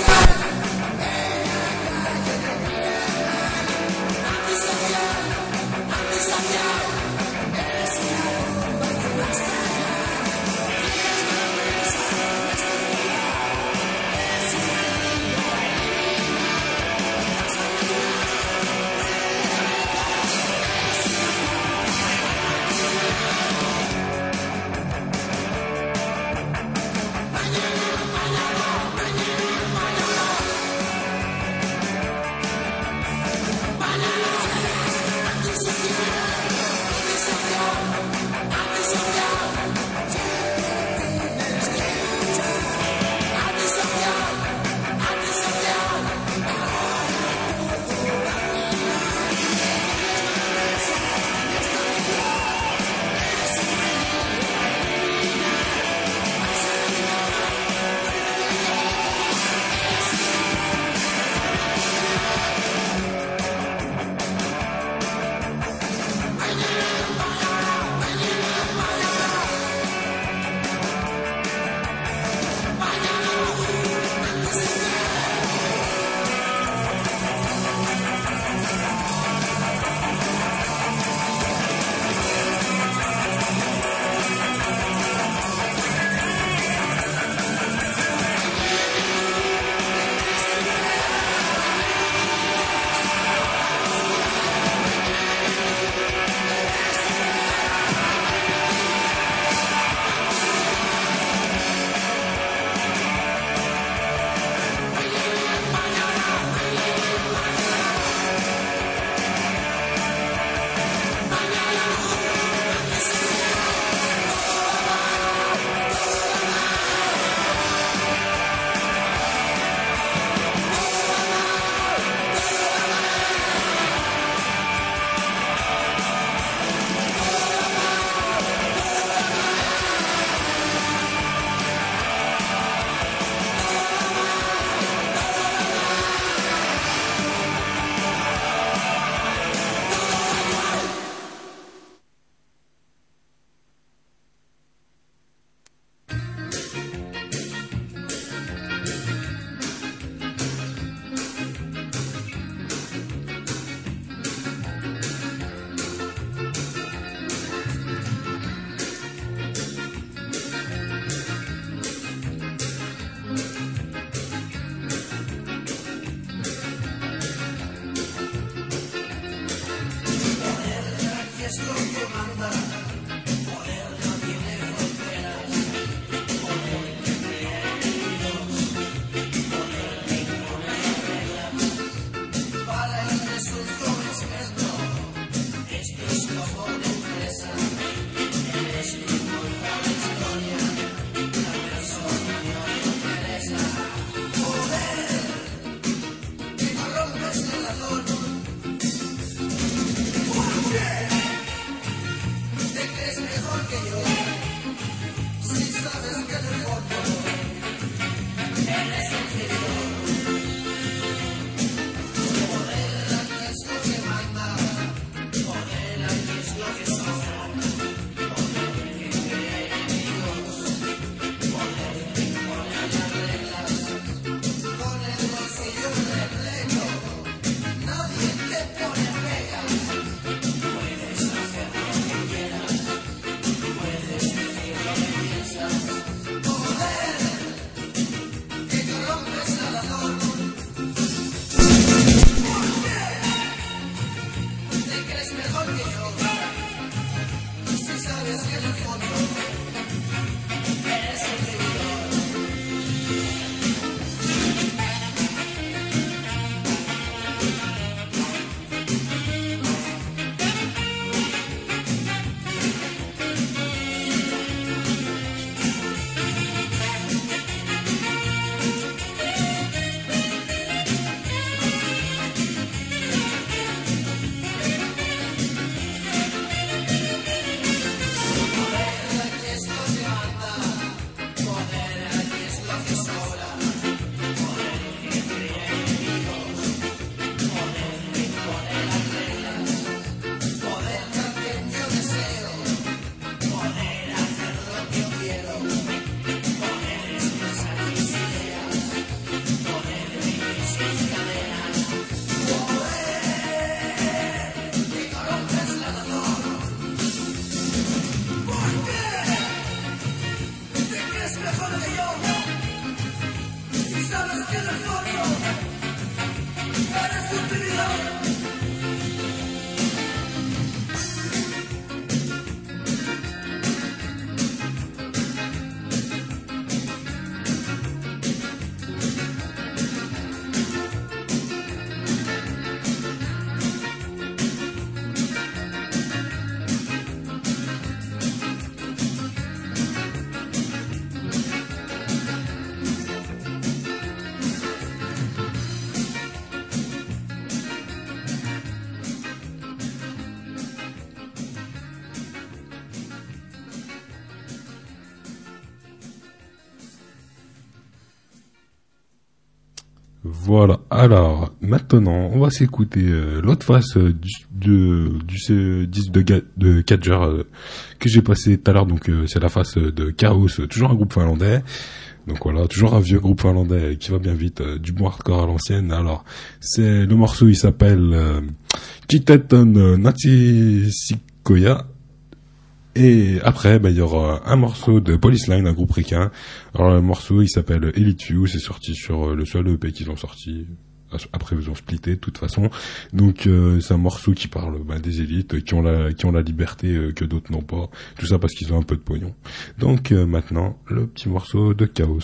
Voilà. Alors, maintenant, on va s'écouter l'autre face du disque de Kadger que j'ai passé tout à l'heure. Donc, c'est la face de Chaos, toujours un groupe finlandais. Donc voilà, toujours un vieux groupe finlandais qui va bien vite, du bon hardcore à l'ancienne. Alors, le morceau, il s'appelle Kiteton Natsikoya. Et après, il y aura un morceau de Police Line, un groupe ricain. Alors le morceau, il s'appelle Elite Few, c'est sorti sur le seul EP qu'ils ont sorti. Après, ils ont splitté de toute façon. Donc c'est un morceau qui parle des élites qui ont la liberté que d'autres n'ont pas. Tout ça parce qu'ils ont un peu de pognon. Donc maintenant, le petit morceau de Chaos.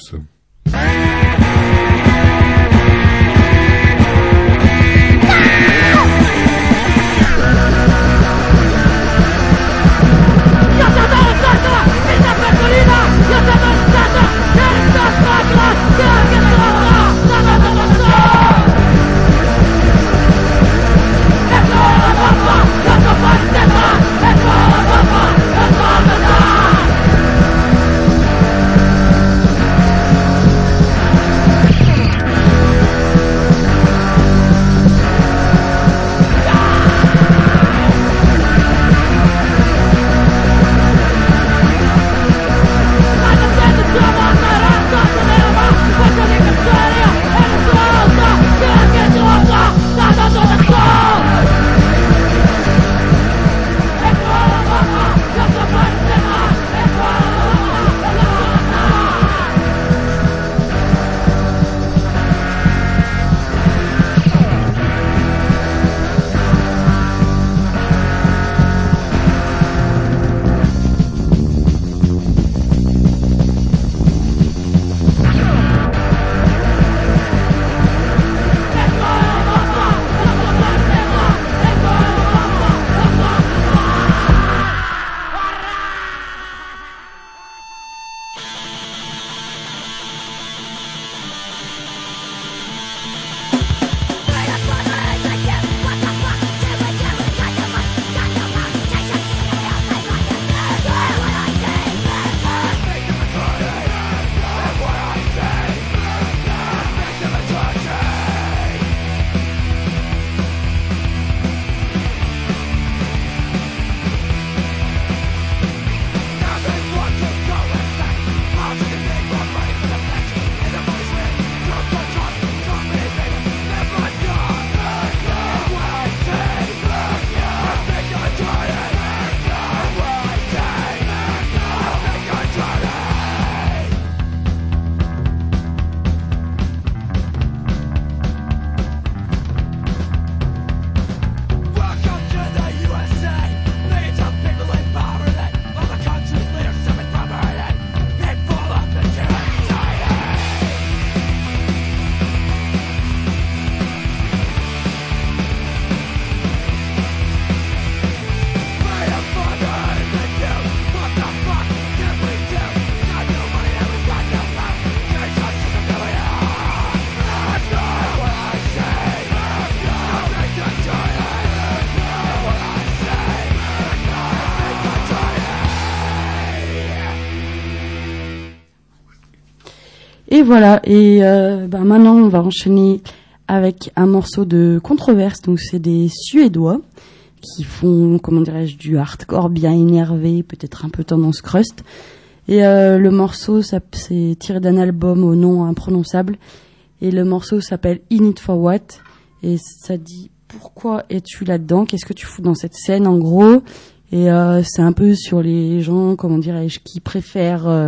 Et voilà, et maintenant on va enchaîner avec un morceau de Controverse. Donc c'est des Suédois qui font, comment dirais-je, du hardcore bien énervé, peut-être un peu tendance crust. Et le morceau, c'est tiré d'un album au nom imprononçable. Et le morceau s'appelle In It For What. Et ça dit, pourquoi es-tu là-dedans? Qu'est-ce que tu fous dans cette scène, en gros? Et c'est un peu sur les gens, comment dirais-je, qui préfèrent...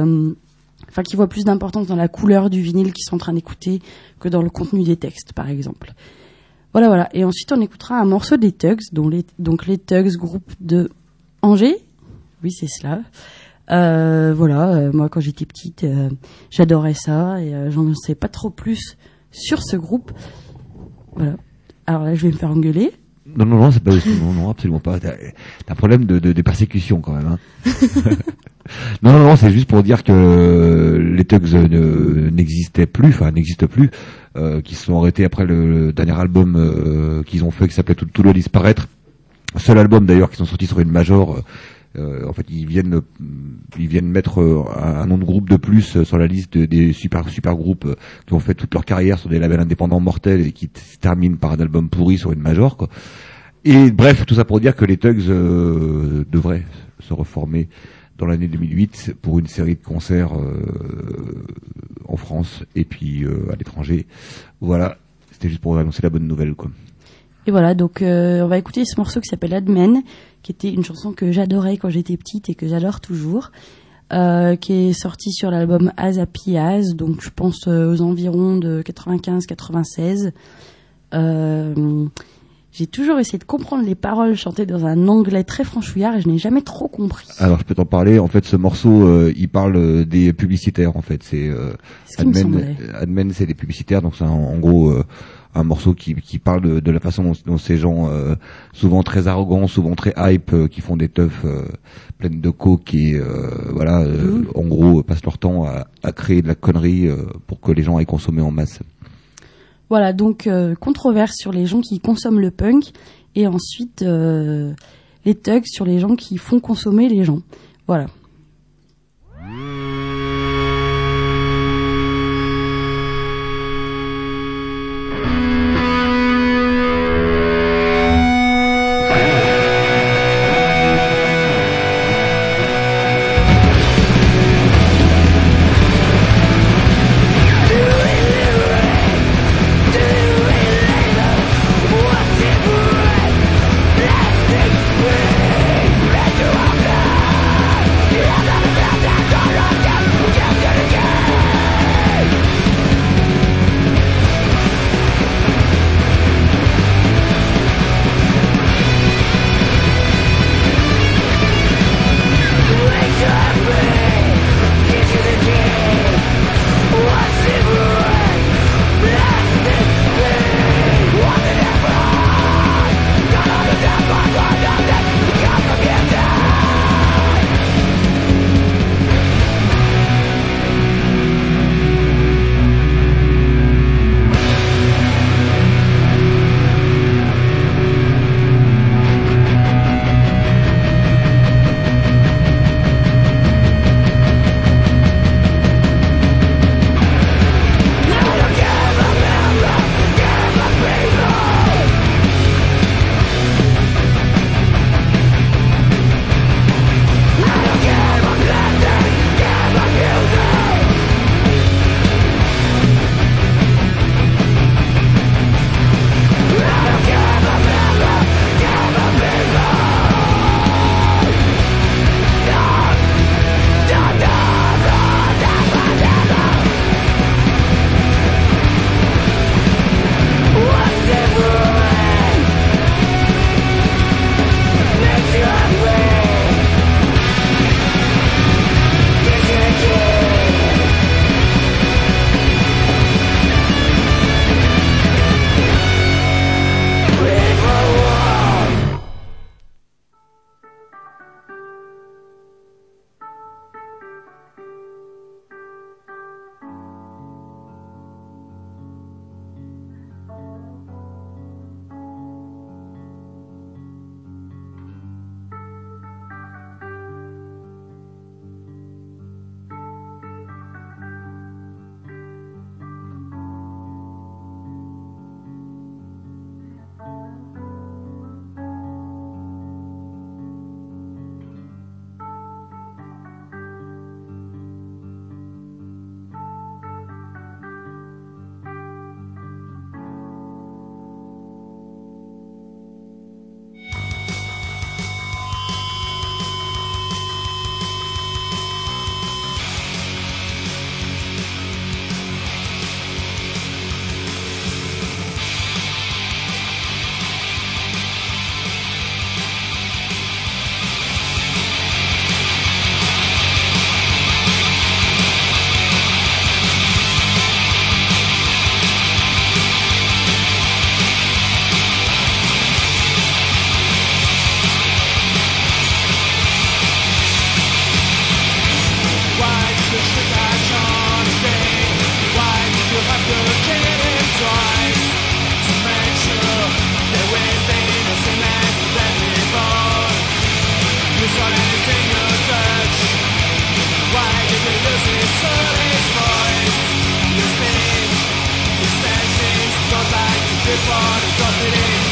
qui voient plus d'importance dans la couleur du vinyle qu'ils sont en train d'écouter que dans le contenu des textes, par exemple. Voilà. Et ensuite, on écoutera un morceau des Tugs, donc les Tugs, groupe de Angers. Oui, c'est cela. Moi, quand j'étais petite, j'adorais ça et j'en sais pas trop plus sur ce groupe. Voilà. Alors là, je vais me faire engueuler. Non, c'est pas non, absolument pas. T'as un problème de persécution quand même. Hein. Non, c'est juste pour dire que les Tugs n'existent plus, qui se sont arrêtés après le dernier album qu'ils ont fait, qui s'appelait Tout doit disparaître. Seul album d'ailleurs qui sont sortis sur une major, En fait, ils viennent mettre un nom de groupe de plus sur la liste des super groupes qui ont fait toute leur carrière sur des labels indépendants mortels et qui se terminent par un album pourri sur une major, quoi. Et bref, tout ça pour dire que les Tugs devraient se reformer dans l'année 2008 pour une série de concerts en France et puis à l'étranger. Voilà, c'était juste pour annoncer la bonne nouvelle, quoi. Et voilà, donc on va écouter ce morceau qui s'appelle Admen, qui était une chanson que j'adorais quand j'étais petite et que j'adore toujours, qui est sortie sur l'album As Happy As, donc je pense aux environs de 95-96. J'ai toujours essayé de comprendre les paroles chantées dans un anglais très franchouillard et je n'ai jamais trop compris. Alors je peux t'en parler. En fait, ce morceau, il parle des publicitaires. En fait, c'est Admen, c'est des publicitaires. Donc c'est en gros un morceau qui parle de la façon dont ces gens, souvent très arrogants, souvent très hype, qui font des teufs pleines de coke et en gros passent leur temps à créer de la connerie pour que les gens aillent consommer en masse. Voilà, donc controverse sur les gens qui consomment le punk et ensuite les Tugs sur les gens qui font consommer les gens. Voilà. Yeah. before the confidence.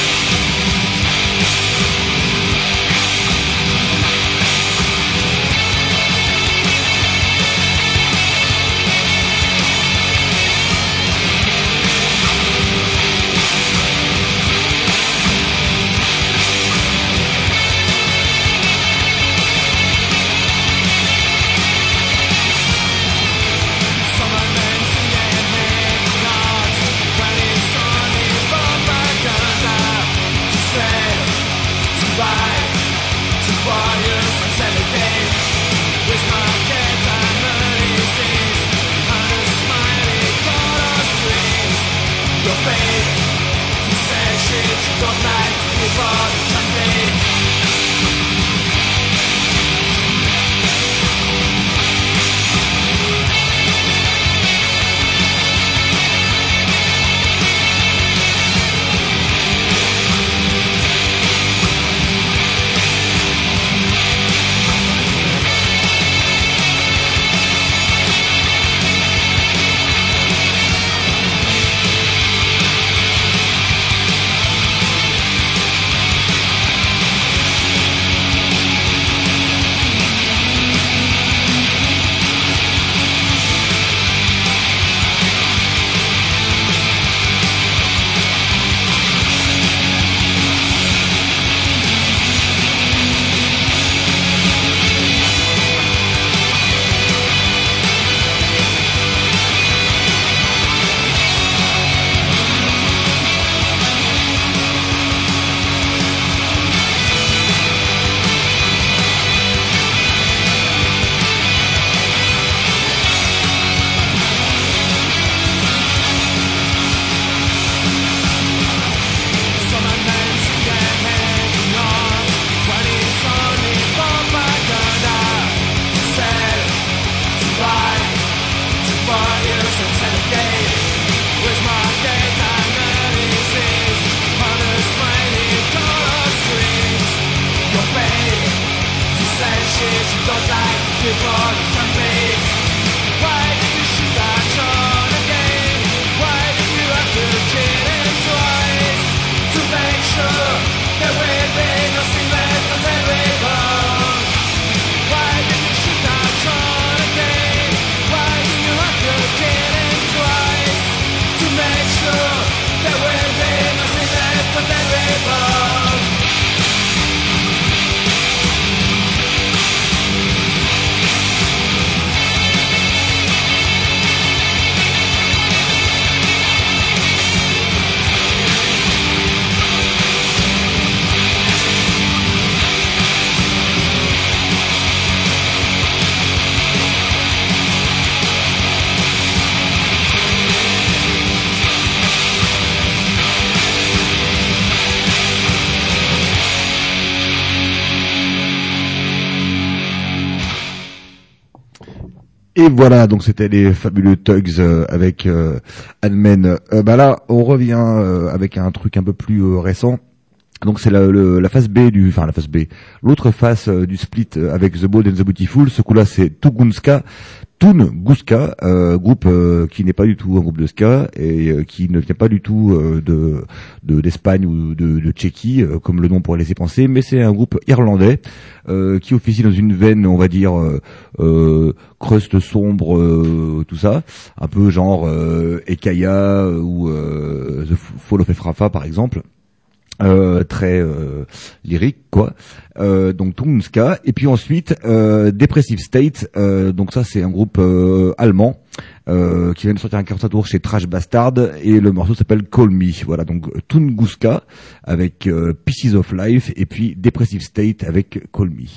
Et voilà, donc c'était les fabuleux Tugs avec Admen. Là, on revient avec un truc un peu plus récent. Donc c'est la phase B la phase B. L'autre face du split avec The Bold and the Beautiful. Ce coup-là, c'est Tunguska, groupe qui n'est pas du tout un groupe de ska et qui ne vient pas du tout d'Espagne ou de Tchéquie, comme le nom pourrait laisser penser, mais c'est un groupe irlandais qui officie dans une veine, on va dire, crust sombre, tout ça, un peu genre Ekaya ou The Fall of Efrafa par exemple. Très lyrique quoi, donc Tunguska, et puis ensuite Depressive State, donc ça c'est un groupe allemand qui vient de sortir un 45 tours chez Trash Bastard, et le morceau s'appelle Call Me. Voilà, donc Tunguska avec Pieces of Life, et puis Depressive State avec Call Me.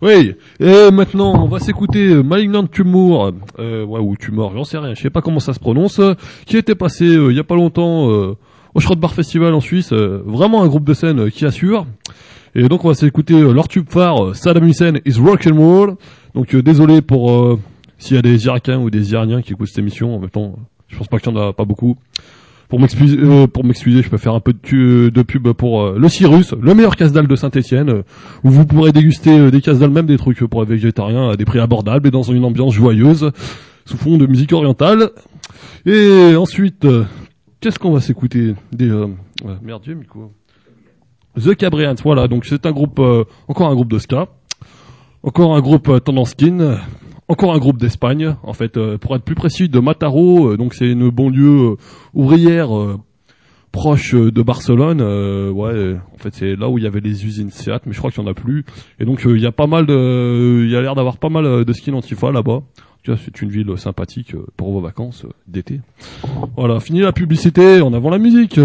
Oui, et maintenant on va s'écouter Malignant Tumor, ou Tumor, j'en sais rien, je sais pas comment ça se prononce, qui était passé il y a pas longtemps au Schrottbar Festival en Suisse, vraiment un groupe de scène qui assure. Et donc on va s'écouter leur tube phare, Saddam Hussein is Rock'n'Roll. Donc désolé pour s'il y a des Irakiens ou des Iraniens qui écoutent cette émission, en même temps je pense pas qu'il y en a pas beaucoup. Pour m'excuser, je peux faire un peu de pub pour le Cyrus, le meilleur casse-dalle de Saint-Étienne, où vous pourrez déguster des casse-dalles, même des trucs pour les végétariens, à des prix abordables et dans une ambiance joyeuse, sous fond de musique orientale. Et ensuite, qu'est-ce qu'on va s'écouter merde, j'ai mis quoi ? The Cabrians, voilà, donc c'est un groupe, encore un groupe de ska, encore un groupe tendance skin, encore un groupe d'Espagne, en fait, pour être plus précis, de Mataró, donc c'est une banlieue ouvrière proche de Barcelone, en fait c'est là où il y avait les usines Seat, mais je crois qu'il y en a plus, et donc il y a l'air d'avoir pas mal de skins antifa là-bas. C'est une ville sympathique pour vos vacances d'été. Voilà, fini la publicité, en avant la musique.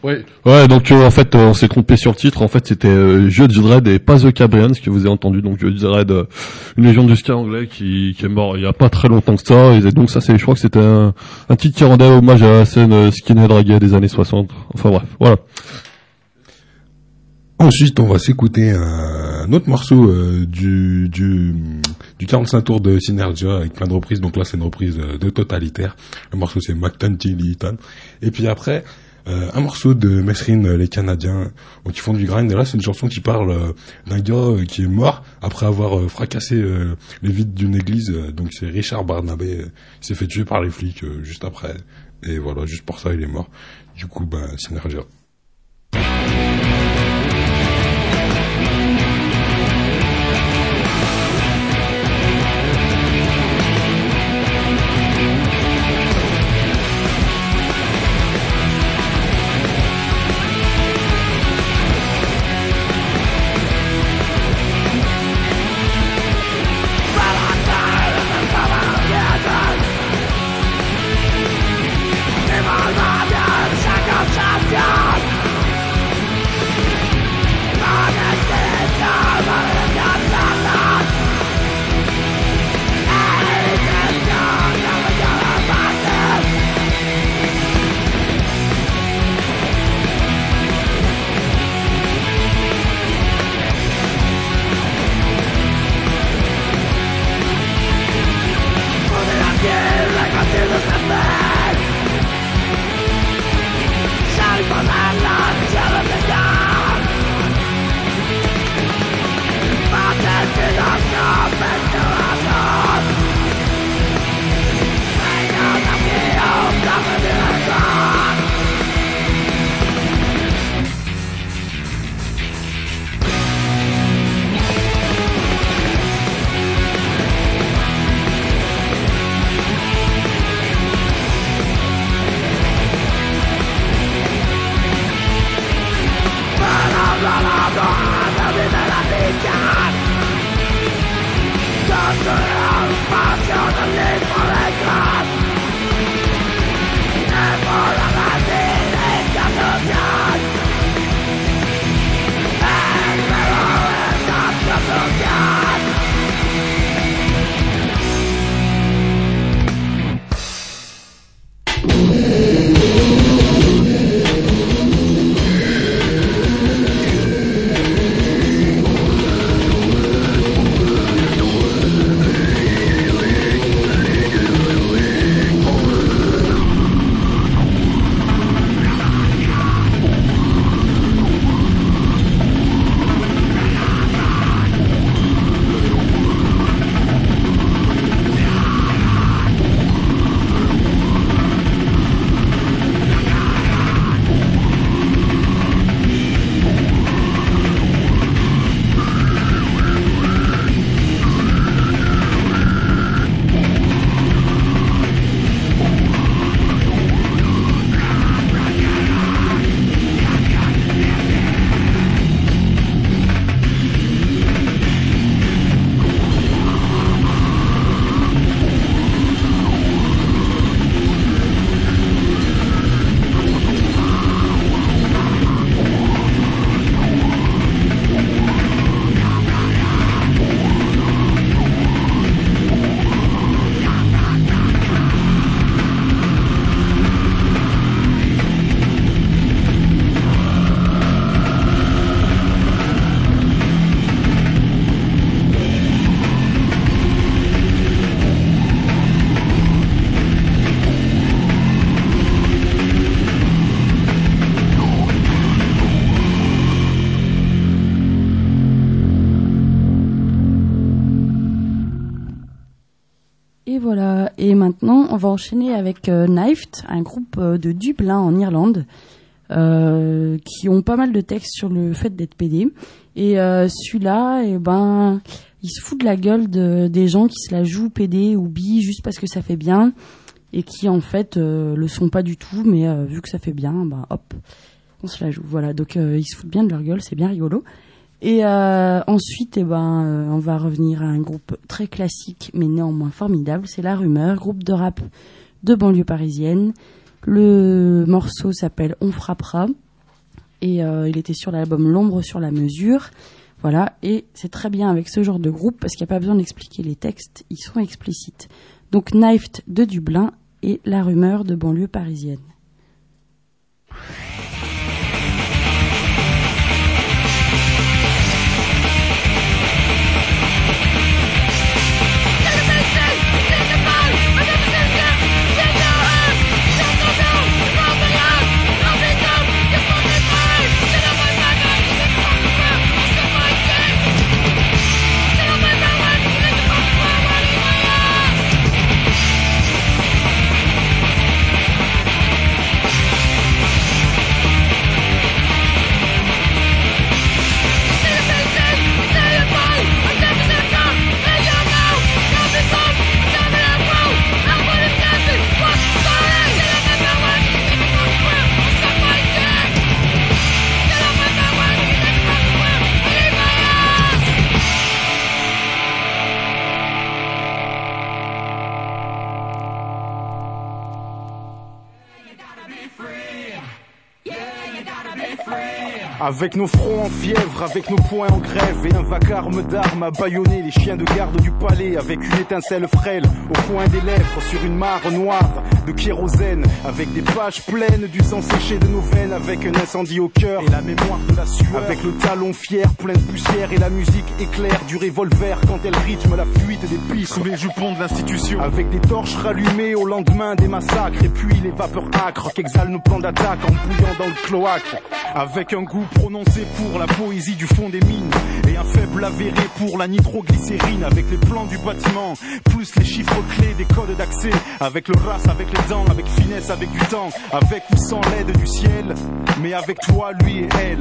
Ouais, donc en fait, on s'est trompé sur le titre. En fait, c'était Judge Dredd et pas The Cabrians, que vous avez entendu. Donc Judge Dredd, une légende du ska anglais qui est mort il y a pas très longtemps que ça. Et donc ça, je crois que c'était un titre qui rendait hommage à la scène skinhead reggae des années 60. Enfin bref, voilà. Ensuite, on va s'écouter un autre morceau du 45 tours de Synergia avec plein de reprises. Donc là, c'est une reprise de Totalitaire. Le morceau, c'est McTunty Litan. Et puis après, un morceau de Mesrine, les Canadiens, qui font du grind. Et là, c'est une chanson qui parle d'un gars qui est mort après avoir fracassé les vitres d'une église. Donc c'est Richard Barnabé. Il s'est fait tuer par les flics juste après. Et voilà, juste pour ça, il est mort. Du coup, Synergia. Et voilà. Et maintenant, on va enchaîner avec Knifed, un groupe de Dublin en Irlande, qui ont pas mal de textes sur le fait d'être pédé. Et celui-là, il se fout de la gueule des gens qui se la jouent pédé ou bi juste parce que ça fait bien, et qui en fait le sont pas du tout, mais vu que ça fait bien, hop, on se la joue. Voilà. Donc ils se foutent bien de leur gueule, c'est bien rigolo. Et ensuite, on va revenir à un groupe très classique, mais néanmoins formidable. C'est La Rumeur, groupe de rap de banlieue parisienne. Le morceau s'appelle On Frappera. Et il était sur l'album L'ombre sur la mesure. Voilà, et c'est très bien avec ce genre de groupe parce qu'il n'y a pas besoin d'expliquer les textes, ils sont explicites. Donc Knifed de Dublin et La rumeur de banlieue parisienne. Avec nos fronts en fièvre, avec nos poings en grève et un vacarme d'armes à bâillonner les chiens de garde du palais, avec une étincelle frêle au coin des lèvres sur une mare noire de kérosène, avec des pages pleines du sang séché de nos veines, avec un incendie au cœur et la mémoire de la sueur, avec le talon fier plein de poussière et la musique éclair du revolver quand elle rythme la fuite des pistes sous les jupons de l'institution, avec des torches rallumées au lendemain des massacres et puis les vapeurs âcres qu'exhalent nos plans d'attaque en bouillant dans le cloaque, avec un goût prononcé pour la poésie du fond des mines et un faible avéré pour la nitroglycérine, avec les plans du bâtiment plus les chiffres clés des codes d'accès, avec le race, avec les dents, avec finesse, avec du temps, avec ou sans l'aide du ciel, mais avec toi, lui et elle,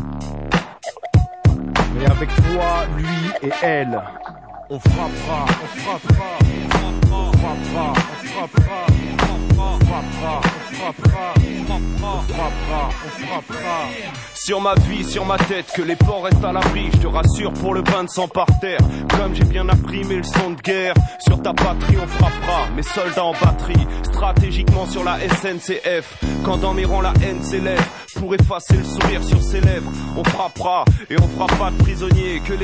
mais avec toi, lui et elle, on frappera, on frappera, on frappera, on frappera, on frappera, on frappera, on frappera, on frappera, on frappera. Sur ma vie, sur ma tête, que les porcs restent à l'abri. Je te rassure pour le bain de sang par terre. Comme j'ai bien appris mes leçons de guerre. Sur ta patrie on frappera, mes soldats en batterie. Stratégiquement sur la SNCF. Quand dans mes rangs la haine s'élève, pour effacer le sourire sur ses lèvres, on frappera et on fera pas de prisonniers. Que les